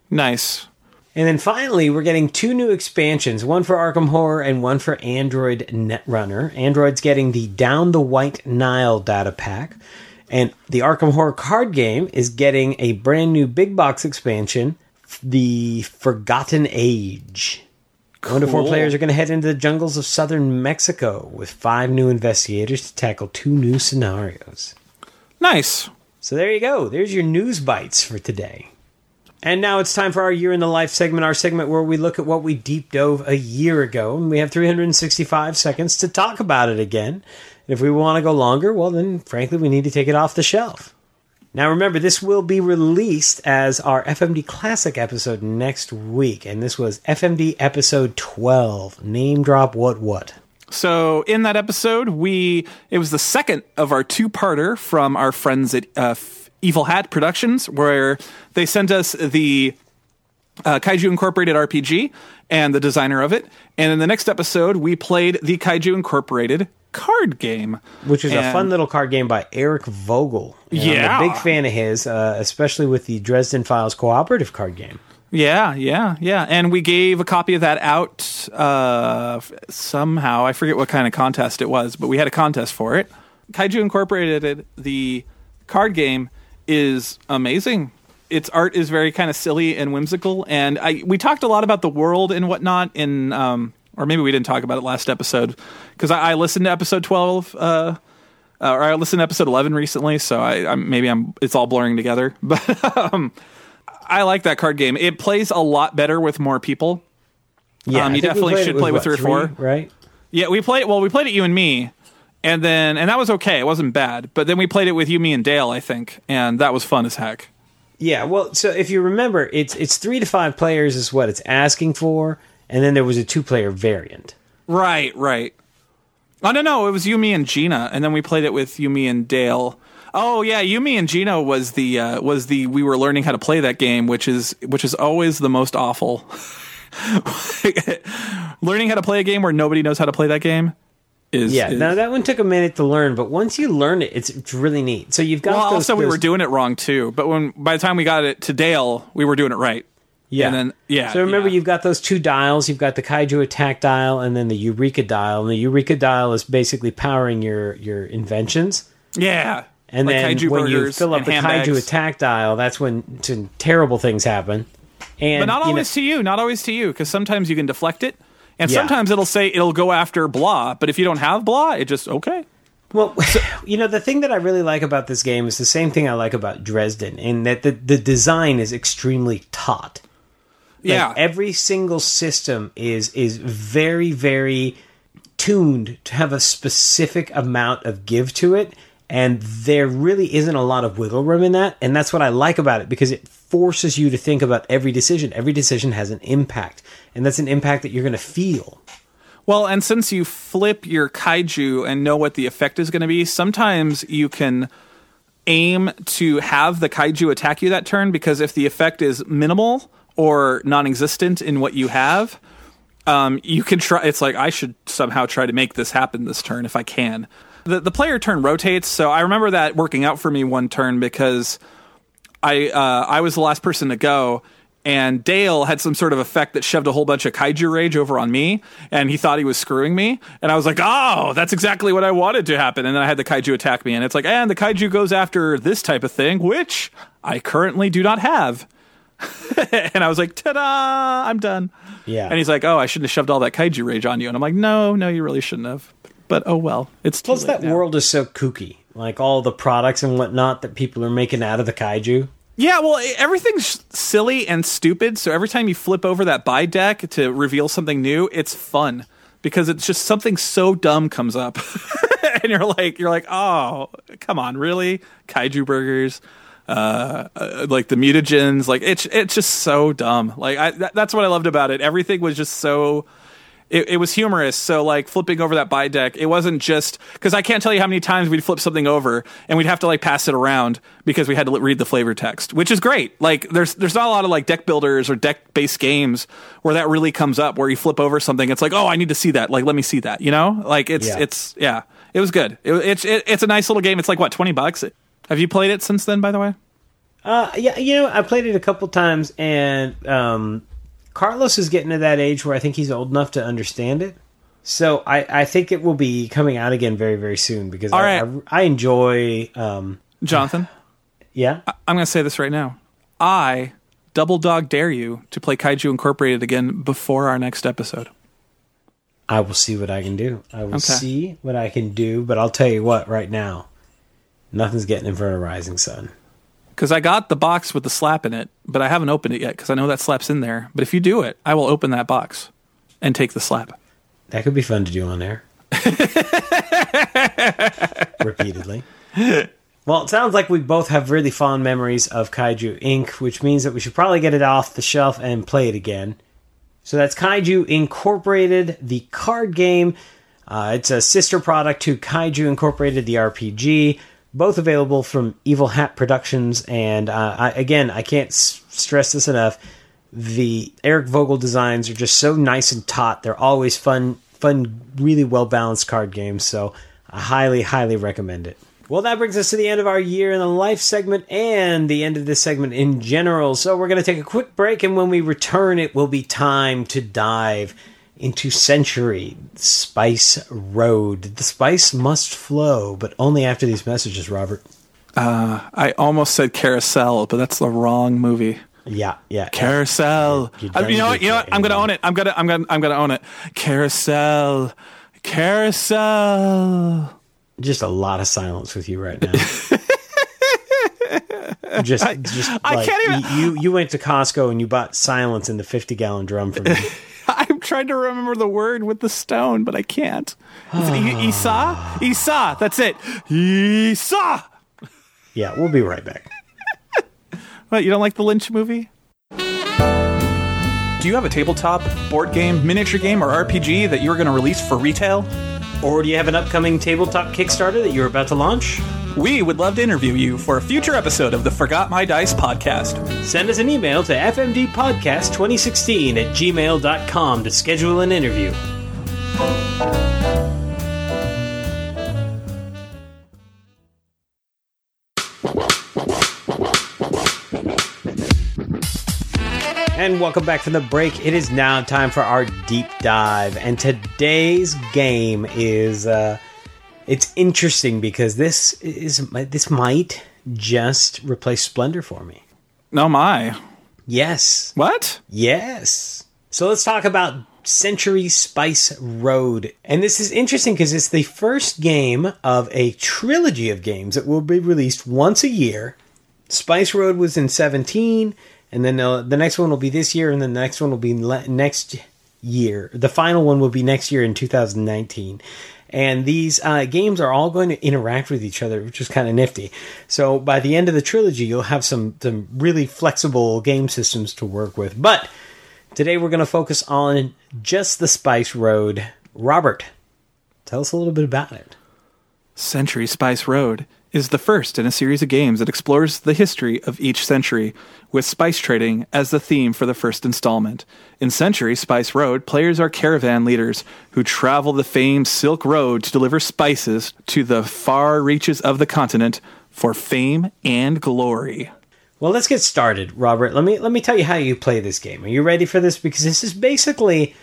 And then finally, we're getting 2 new expansions, one for Arkham Horror and one for Android Netrunner. Android's getting the Down the White Nile data pack, and the Arkham Horror card game is getting a brand new big box expansion, The Forgotten Age. Cool. 1 to 4 players are going to head into the jungles of southern Mexico with 5 new investigators to tackle 2 new scenarios. Nice. So there you go. There's your news bites for today. And now it's time for our Year in the Life segment, our segment where we look at what we deep dove a year ago, and we have 365 seconds to talk about it again. And if we want to go longer, well then, frankly, we need to take it off the shelf. Now remember, this will be released as our FMD Classic episode next week, and this was FMD episode 12, Name Drop What. So in that episode, it was the second of our 2-parter from our friends at Evil Hat Productions, where they sent us the Kaiju Incorporated RPG and the designer of it. And in the next episode, we played the Kaiju Incorporated card game, which is a fun little card game by Eric Vogel. Yeah, I'm a big fan of his, especially with the Dresden Files cooperative card game. Yeah. And we gave a copy of that out somehow. I forget what kind of contest it was, but we had a contest for it. Kaiju Incorporated, the card game, is amazing. Its art is very kind of silly and whimsical, and we talked a lot about the world and whatnot in, or maybe we didn't talk about it last episode, because I listened to episode 12, or I listened to episode 11 recently, so it's all blurring together. But I like that card game. It plays a lot better with more people. Yeah, you definitely should play with 3 or 4, right? Yeah, we played it you and me. And that was okay. It wasn't bad. But then we played it with you, me, and Dale, I think. And that was fun as heck. Yeah, well, so if you remember, it's 3 to 5 players is what it's asking for. And then there was a 2-player variant. Right. Oh, no, it was You, Me, and Gina, and then we played it with You, Me, and Dale. Oh yeah, You, Me, and Gina was the we were learning how to play that game, which is always the most awful. Learning how to play a game where nobody knows how to play that game is Now that one took a minute to learn, but once you learn it, it's really neat. So you've got we were doing it wrong too, but by the time we got it to Dale, we were doing it right. Yeah. And then, So remember, you've got those two dials. You've got the Kaiju attack dial and then the Eureka dial. And the Eureka dial is basically powering your inventions. Yeah. And like then Kaiju when you burgers fill up and the handbags. Kaiju attack dial, that's when terrible things happen. And But not always to you, because sometimes you can deflect it. And sometimes it'll go after blah. But if you don't have blah, it just, okay. Well, the thing that I really like about this game is the same thing I like about Dresden, in that the design is extremely taut. Like every single system is very, very tuned to have a specific amount of give to it, and there really isn't a lot of wiggle room in that, and that's what I like about it, because it forces you to think about every decision. Every decision has an impact, and that's an impact that you're going to feel. Well, and since you flip your Kaiju and know what the effect is going to be, sometimes you can aim to have the Kaiju attack you that turn, because if the effect is minimal or non-existent in what you have, you can try. It's like, I should somehow try to make this happen this turn if I can. The player turn rotates, so I remember that working out for me one turn, because I was the last person to go, and Dale had some sort of effect that shoved a whole bunch of Kaiju rage over on me, and he thought he was screwing me, and I was like, oh, that's exactly what I wanted to happen, and then I had the Kaiju attack me, and it's like, and the Kaiju goes after this type of thing, which I currently do not have. And I was like, ta-da, I'm done. Yeah. And he's like, oh, I shouldn't have shoved all that Kaiju rage on you. And I'm like, no, you really shouldn't have. But oh well, it's too Plus, late that now. world is so kooky. Like all the products and whatnot that people are making out of the Kaiju. Yeah, well, everything's silly and stupid. So every time you flip over that buy deck to reveal something new, it's fun, because it's just something so dumb comes up, and you're like, oh, come on, really? Kaiju burgers, like the mutagens, like it's just so dumb. Like that's what I loved about it. Everything was just so. It was humorous, so like flipping over that buy deck, it wasn't just, because I can't tell you how many times we'd flip something over and we'd have to like pass it around because we had to read the flavor text, which is great. Like there's not a lot of like deck builders or deck based games where that really comes up, where you flip over something, it's like, oh, I need to see that. Like, let me see that. You know, like it was good. It's a nice little game. It's like what, $20? Have you played it since then, by the way? Yeah, I played it a couple times, and Carlos is getting to that age where I think he's old enough to understand it. So I think it will be coming out again very, very soon, because I enjoy... Jonathan? Yeah? I'm going to say this right now. I double dog dare you to play Kaiju Incorporated again before our next episode. I will see what I can do. See what I can do, but I'll tell you what, right now, nothing's getting in front of Rising Sun. Because I got the box with the slap in it, but I haven't opened it yet, because I know that slap's in there. But if you do it, I will open that box and take the slap. That could be fun to do on air. Repeatedly. Well, it sounds like we both have really fond memories of Kaiju Inc., which means that we should probably get it off the shelf and play it again. So that's Kaiju Incorporated, the card game. It's a sister product to Kaiju Incorporated, the RPG. Both available from Evil Hat Productions, and I can't stress this enough. The Eric Vogel designs are just so nice and taut. They're always fun, really well-balanced card games, so I highly, highly recommend it. Well, that brings us to the end of our Year in the Life segment and the end of this segment in general. So we're going to take a quick break, and when we return, it will be time to dive into Century Spice Road. The spice must flow, but only after these messages, Robert. I almost said Carousel, but that's the wrong movie. Yeah. Carousel. You know what? I'm gonna own it. I'm gonna own it. Carousel. Just a lot of silence with you right now. just I like, can't even. You went to Costco and you bought silence in the 50-gallon drum for me. I'm trying to remember the word with the stone, but I can't. Is it Esau? Esau. That's it. Esau. Yeah, we'll be right back. What, you don't like the Lynch movie? Do you have a tabletop, board game, miniature game, or RPG that you're going to release for retail? Or do you have an upcoming tabletop Kickstarter that you're about to launch? We would love to interview you for a future episode of the Forgot My Dice podcast. Send us an email to fmdpodcast2016@gmail.com to schedule an interview. And welcome back from the break. It is now time for our deep dive. And today's game is, it's interesting because this might just replace Splendor for me. Oh my. Yes. What? Yes. So let's talk about Century Spice Road. And this is interesting because it's the first game of a trilogy of games that will be released once a year. Spice Road was in 2017. And then the next one will be this year, and then the next one will be next year. The final one will be next year in 2019. And these games are all going to interact with each other, which is kind of nifty. So by the end of the trilogy, you'll have some really flexible game systems to work with. But today we're going to focus on just the Spice Road. Robert, tell us a little bit about it. Century Spice Road is the first in a series of games that explores the history of each century, with spice trading as the theme for the first installment. In Century Spice Road, players are caravan leaders who travel the famed Silk Road to deliver spices to the far reaches of the continent for fame and glory. Well, let's get started, Robert. Let me tell you how you play this game. Are you ready for this? Because this is basically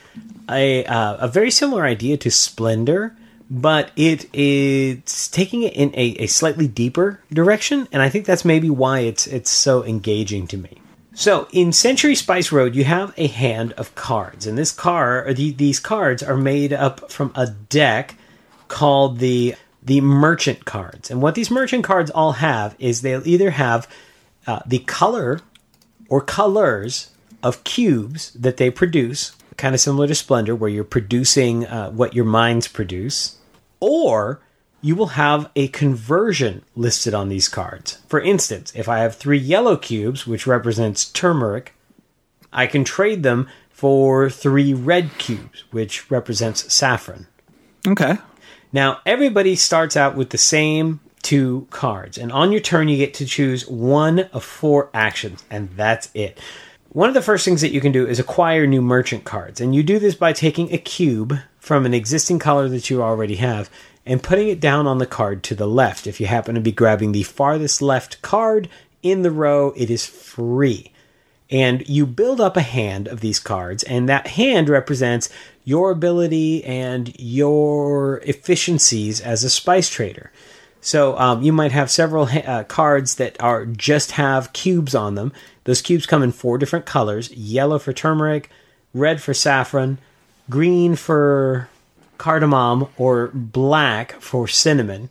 a very similar idea to Splendor, but it's taking it in a slightly deeper direction, and I think that's maybe why it's so engaging to me. So, in Century Spice Road, you have a hand of cards, and these cards are made up from a deck called the merchant cards. And what these merchant cards all have is they'll either have the color or colors of cubes that they produce, kind of similar to Splendor, where you're producing what your mines produce. Or you will have a conversion listed on these cards. For instance, if I have 3 yellow cubes, which represents turmeric, I can trade them for 3 red cubes, which represents saffron. Okay. Now, everybody starts out with the same 2 cards, and on your turn you get to choose one of 4 actions, and that's it. One of the first things that you can do is acquire new merchant cards, and you do this by taking a cube from an existing color that you already have and putting it down on the card to the left. If you happen to be grabbing the farthest left card in the row, it is free. And you build up a hand of these cards, and that hand represents your ability and your efficiencies as a spice trader. So you might have several cards that just have cubes on them. Those cubes come in 4 different colors: yellow for turmeric, red for saffron, green for cardamom, or black for cinnamon.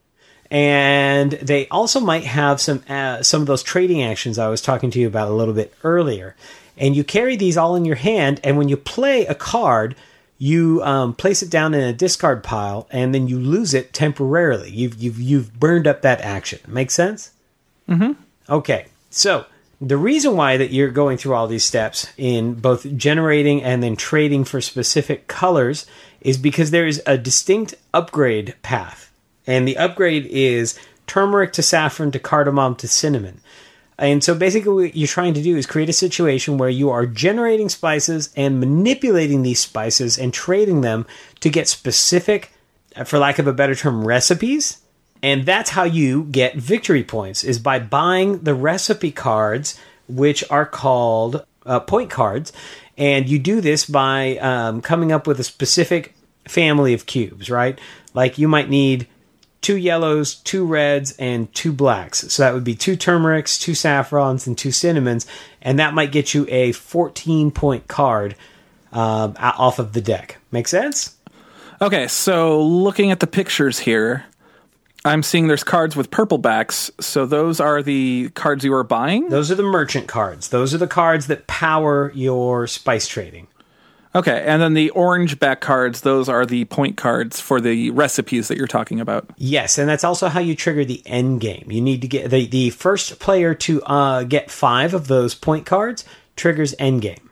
And they also might have some of those trading actions I was talking to you about a little bit earlier. And you carry these all in your hand, and when you play a card, you place it down in a discard pile, and then you lose it temporarily. You've burned up that action. Make sense? Mm-hmm. Okay, so the reason why that you're going through all these steps in both generating and then trading for specific colors is because there is a distinct upgrade path. And the upgrade is turmeric to saffron to cardamom to cinnamon. And so basically what you're trying to do is create a situation where you are generating spices and manipulating these spices and trading them to get specific, for lack of a better term, recipes. And that's how you get victory points, is by buying the recipe cards, which are called point cards. And you do this by coming up with a specific family of cubes, right? Like you might need 2 yellows, 2 reds, and 2 blacks. So that would be 2 turmerics, 2 saffrons, and 2 cinnamons. And that might get you a 14-point card off of the deck. Make sense? Okay, so looking at the pictures here, I'm seeing there's cards with purple backs. So those are the cards you are buying? Those are the merchant cards. Those are the cards that power your spice trading. Okay, and then the orange back cards, those are the point cards for the recipes that you're talking about. Yes, and that's also how you trigger the end game. You need to get the first player to get 5 of those point cards triggers end game.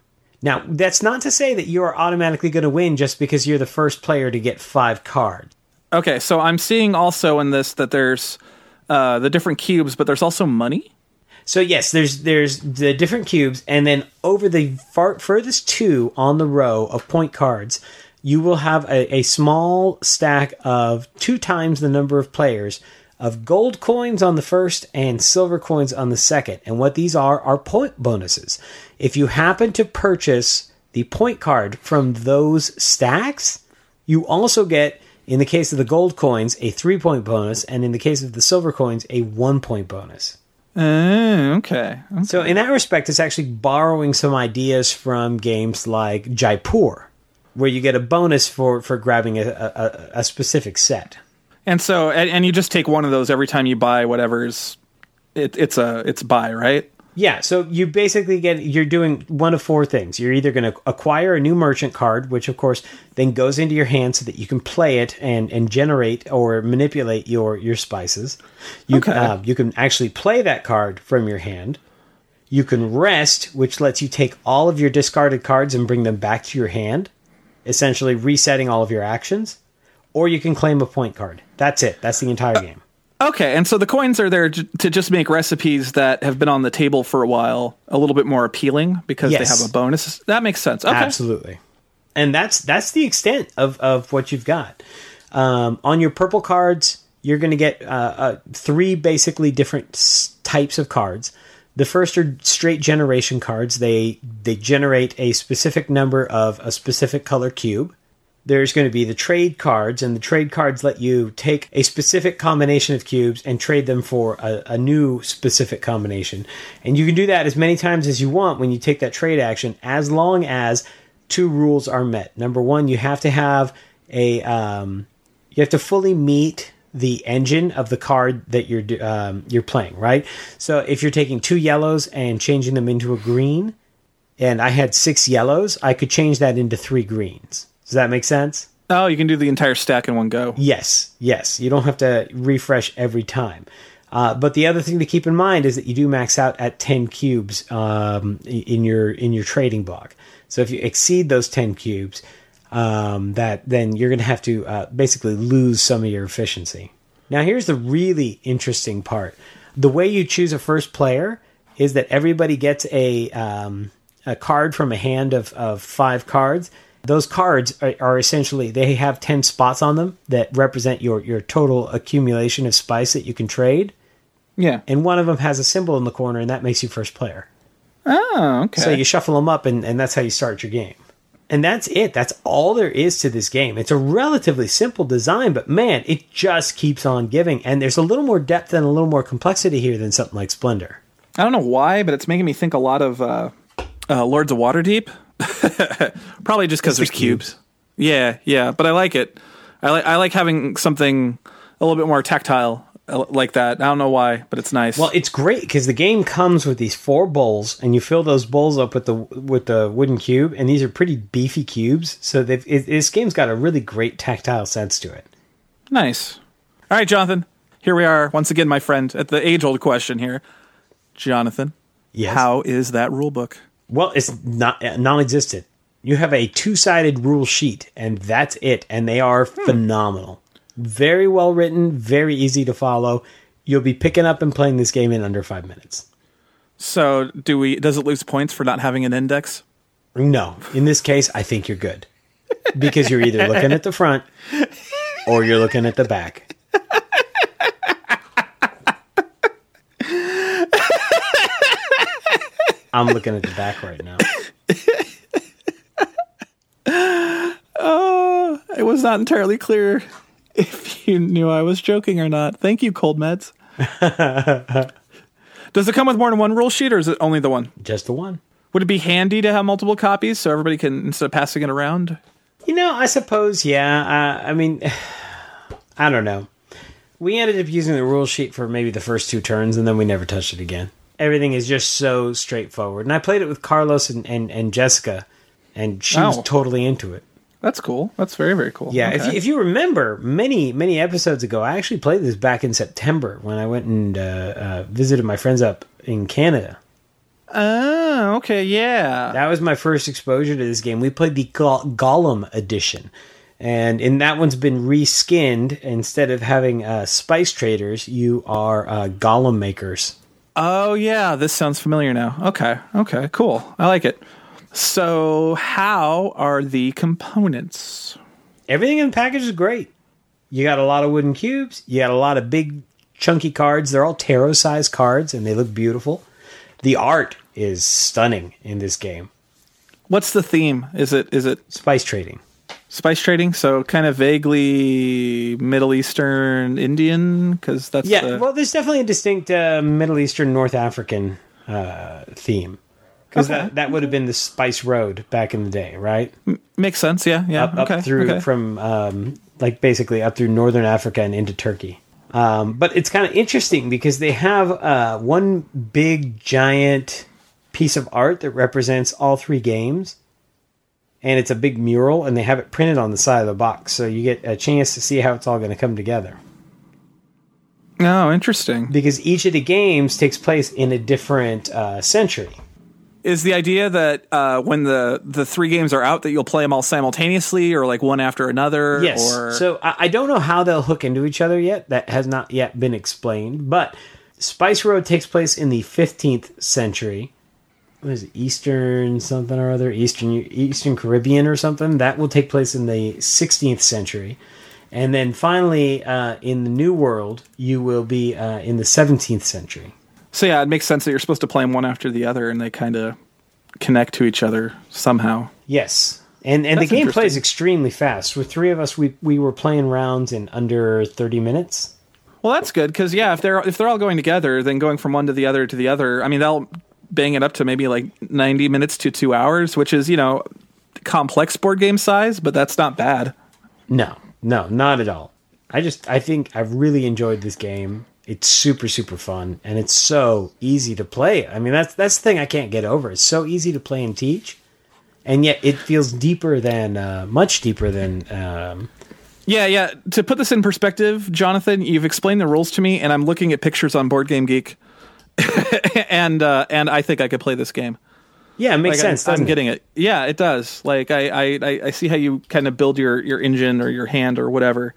Now, that's not to say that you are automatically going to win just because you're the first player to get 5 cards. Okay, so I'm seeing also in this that there's the different cubes, but there's also money? So yes, there's the different cubes, and then over the furthest 2 on the row of point cards, you will have a small stack of 2 times the number of players of gold coins on the first and silver coins on the second. And what these are point bonuses. If you happen to purchase the point card from those stacks, you also get, in the case of the gold coins, a 3-point bonus, and in the case of the silver coins, a 1-point bonus. Okay. So in that respect, it's actually borrowing some ideas from games like Jaipur, where you get a bonus for grabbing a specific set. And so, and you just take one of those every time you buy whatever's it's buy, right? Yeah, so you basically you're doing one of 4 things. You're either going to acquire a new merchant card, which of course then goes into your hand so that you can play it and generate or manipulate your spices. You can actually play that card from your hand. You can rest, which lets you take all of your discarded cards and bring them back to your hand, essentially resetting all of your actions. Or you can claim a point card. That's it. That's the entire game. Okay, and so the coins are there to just make recipes that have been on the table for a while a little bit more appealing because they have a bonus. That makes sense. Okay. Absolutely. And that's the extent of what you've got. On your purple cards, you're going to get 3 basically different types of cards. The first are straight generation cards. They generate a specific number of a specific color cube. There's going to be the trade cards, and the trade cards let you take a specific combination of cubes and trade them for a new specific combination. And you can do that as many times as you want when you take that trade action, as long as 2 rules are met. Number 1, you have to have you have to fully meet the engine of the card that you're playing, right? So if you're taking 2 yellows and changing them into a green, and I had 6 yellows, I could change that into 3 greens. Does that make sense? Oh, you can do the entire stack in one go. Yes. You don't have to refresh every time. But the other thing to keep in mind is that you do max out at 10 cubes in your trading block. So if you exceed those 10 cubes, then you're going to have to basically lose some of your efficiency. Now, here's the really interesting part. The way you choose a first player is that everybody gets a card from a hand of 5 cards. Those cards are essentially, they have 10 spots on them that represent your total accumulation of spice that you can trade. Yeah. And one of them has a symbol in the corner, and that makes you first player. Oh, okay. So you shuffle them up, and that's how you start your game. And that's it. That's all there is to this game. It's a relatively simple design, but man, it just keeps on giving. And there's a little more depth and a little more complexity here than something like Splendor. I don't know why, but it's making me think a lot of Lords of Waterdeep. Probably just because there's cubes. Yeah, but I like it. I like having something a little bit more tactile like that. I don't know why, but it's nice. Well, it's great because the game comes with these 4 bowls, and you fill those bowls up with the wooden cube, and these are pretty beefy cubes. So this game's got a really great tactile sense to it. Nice. All right, Jonathan. Here we are once again, my friend, at the age-old question here. Jonathan, yes? How is that rule book? Well, it's not non-existent. You have a 2-sided rule sheet, and that's it. And they are phenomenal. Very well written, very easy to follow. You'll be picking up and playing this game in under 5 minutes. So, does it lose points for not having an index? No. In this case, I think you're good. Because you're either looking at the front or you're looking at the back. I'm looking at the back right now. Oh, it was not entirely clear if you knew I was joking or not. Thank you, Cold Meds. Does it come with more than one rule sheet, or is it only the one? Just the one. Would it be handy to have multiple copies so everybody can, instead of passing it around? I suppose, yeah. I mean, I don't know. We ended up using the rule sheet for maybe the first 2 turns, and then we never touched it again. Everything is just so straightforward. And I played it with Carlos and Jessica, and she was totally into it. That's cool. That's very, very cool. Yeah, okay. if you remember, many episodes ago, I actually played this back in September when I went and visited my friends up in Canada. Oh, okay, yeah. That was my first exposure to this game. We played the Gollum edition. And in that one's been reskinned. Instead of having spice traders, you are Gollum makers. Oh, yeah, this sounds familiar now. Okay, cool. I like it. So, how are the components? Everything in the package is great. You got a lot of wooden cubes. You got a lot of big, chunky cards. They're all tarot-sized cards, and they look beautiful. The art is stunning in this game. What's the theme? Is it Spice trading. Spice trading? So kind of vaguely Middle Eastern Indian? Because that's well, there's definitely a distinct Middle Eastern, North African theme. Because that would have been the Spice Road back in the day, right? Makes sense, yeah. Up through from basically up through Northern Africa and into Turkey. But it's kind of interesting because they have one big giant piece of art that represents all three games. And it's a big mural, and they have it printed on the side of the box. So you get a chance to see how it's all going to come together. Oh, interesting. Because each of the games takes place in a different century. Is the idea that when the three games are out that you'll play them all simultaneously or like one after another? Yes. Or... So I don't know how they'll hook into each other yet. That has not yet been explained. But Spice Road takes place in the 15th century. What is it? Eastern something or other? Eastern Caribbean or something? That will take place in the 16th century. And then finally, in the New World, you will be in the 17th century. So yeah, it makes sense that you're supposed to play them one after the other, and they kind of connect to each other somehow. Yes, and the game plays extremely fast. With three of us, we were playing rounds in under 30 minutes. Well, that's good because if they're all going together, then going from one to the other, I mean they'll bang it up to maybe like 90 minutes to 2 hours, which is complex board game size, but that's not bad. No, not at all. I think I've really enjoyed this game. It's super, super fun, and it's so easy to play. I mean, that's the thing I can't get over. It's so easy to play and teach, and yet it feels deeper than, much deeper than... Yeah. To put this in perspective, Jonathan, you've explained the rules to me, and I'm looking at pictures on Board Game Geek, and I think I could play this game. Yeah, it makes sense, doesn't I'm getting it. Yeah, it does. Like, I see how you kind of build your engine or your hand or whatever.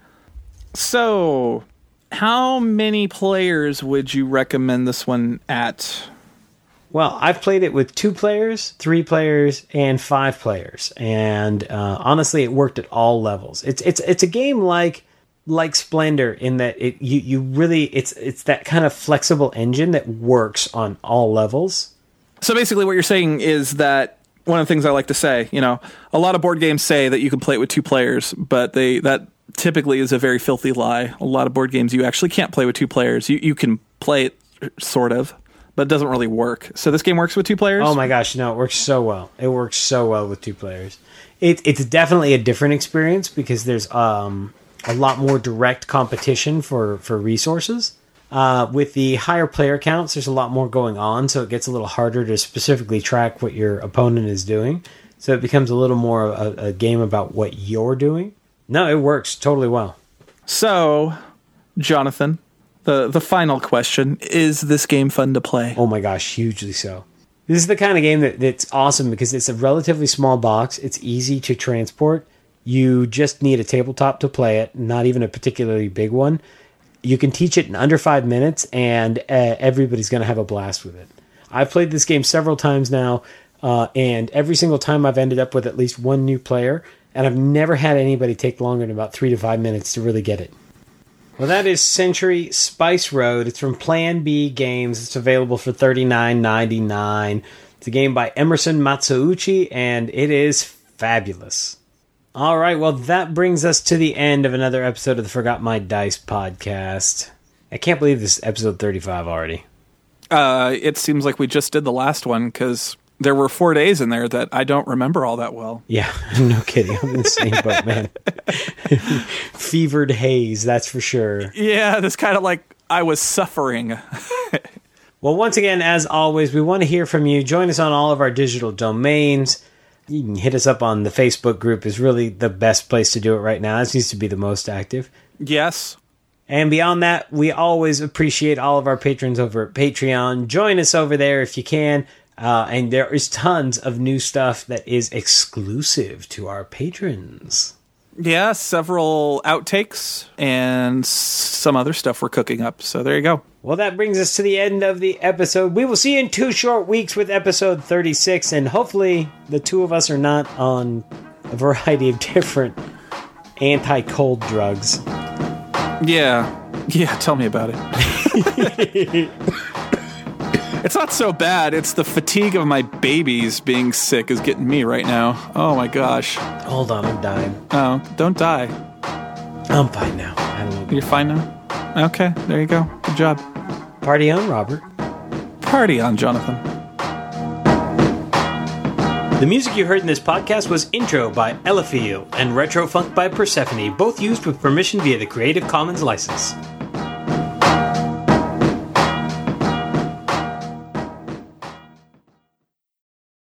So... how many players would you recommend this one at? Well, I've played it with 2 players, 3 players, and 5 players, and honestly, it worked at all levels. It's a game like Splendor in that you really it's that kind of flexible engine that works on all levels. So basically, what you're saying is that one of the things I like to say, a lot of board games say that you can play it with 2 players, but that typically is a very filthy lie. A lot of board games you actually can't play with 2 players. You can play it sort of, but it doesn't really work. So this game works with 2 players? Oh my gosh, no, it works so well. It works so well with 2 players. It's definitely a different experience because there's a lot more direct competition for resources. With the higher player counts, there's a lot more going on, so it gets a little harder to specifically track what your opponent is doing. So it becomes a little more a game about what you're doing. No, it works totally well. So, Jonathan, the final question, is this game fun to play? Oh my gosh, hugely so. This is the kind of game that's awesome because it's a relatively small box. It's easy to transport. You just need a tabletop to play it, not even a particularly big one. You can teach it in under 5 minutes, and everybody's going to have a blast with it. I've played this game several times now, and every single time I've ended up with at least one new player, and I've never had anybody take longer than about 3 to 5 minutes to really get it. Well, that is Century Spice Road. It's from Plan B Games. It's available for $39.99. It's a game by Emerson Matsouchi, and it is fabulous. All right, well, that brings us to the end of another episode of the Forgot My Dice podcast. I can't believe this is episode 35 already. It seems like we just did the last one, because there were 4 days in there that I don't remember all that well. Yeah, no kidding. I'm in the same boat, man. Fevered haze, that's for sure. Yeah, this kind of like I was suffering. Well, once again, as always, we want to hear from you. Join us on all of our digital domains. You can hit us up on the Facebook group. Is really the best place to do it right now. It seems to be the most active. Yes. And beyond that, we always appreciate all of our patrons over at Patreon. Join us over there if you can. And there is tons of new stuff that is exclusive to our patrons. Yeah, several outtakes and some other stuff we're cooking up. So there you go. Well, that brings us to the end of the episode. We will see you in 2 short weeks with episode 36, and hopefully the two of us are not on a variety of different anti-cold drugs. Yeah, tell me about it. It's not so bad. It's the fatigue of my babies being sick is getting me right now. Oh my gosh. Hold on, I'm dying. Oh, don't die. I'm fine now. I don't know. You're fine now? Okay, there you go. Good job. Party on, Robert. Party on, Jonathan. The music you heard in this podcast was Intro by Elafiel and Retro Funk by Persephone, both used with permission via the Creative Commons license.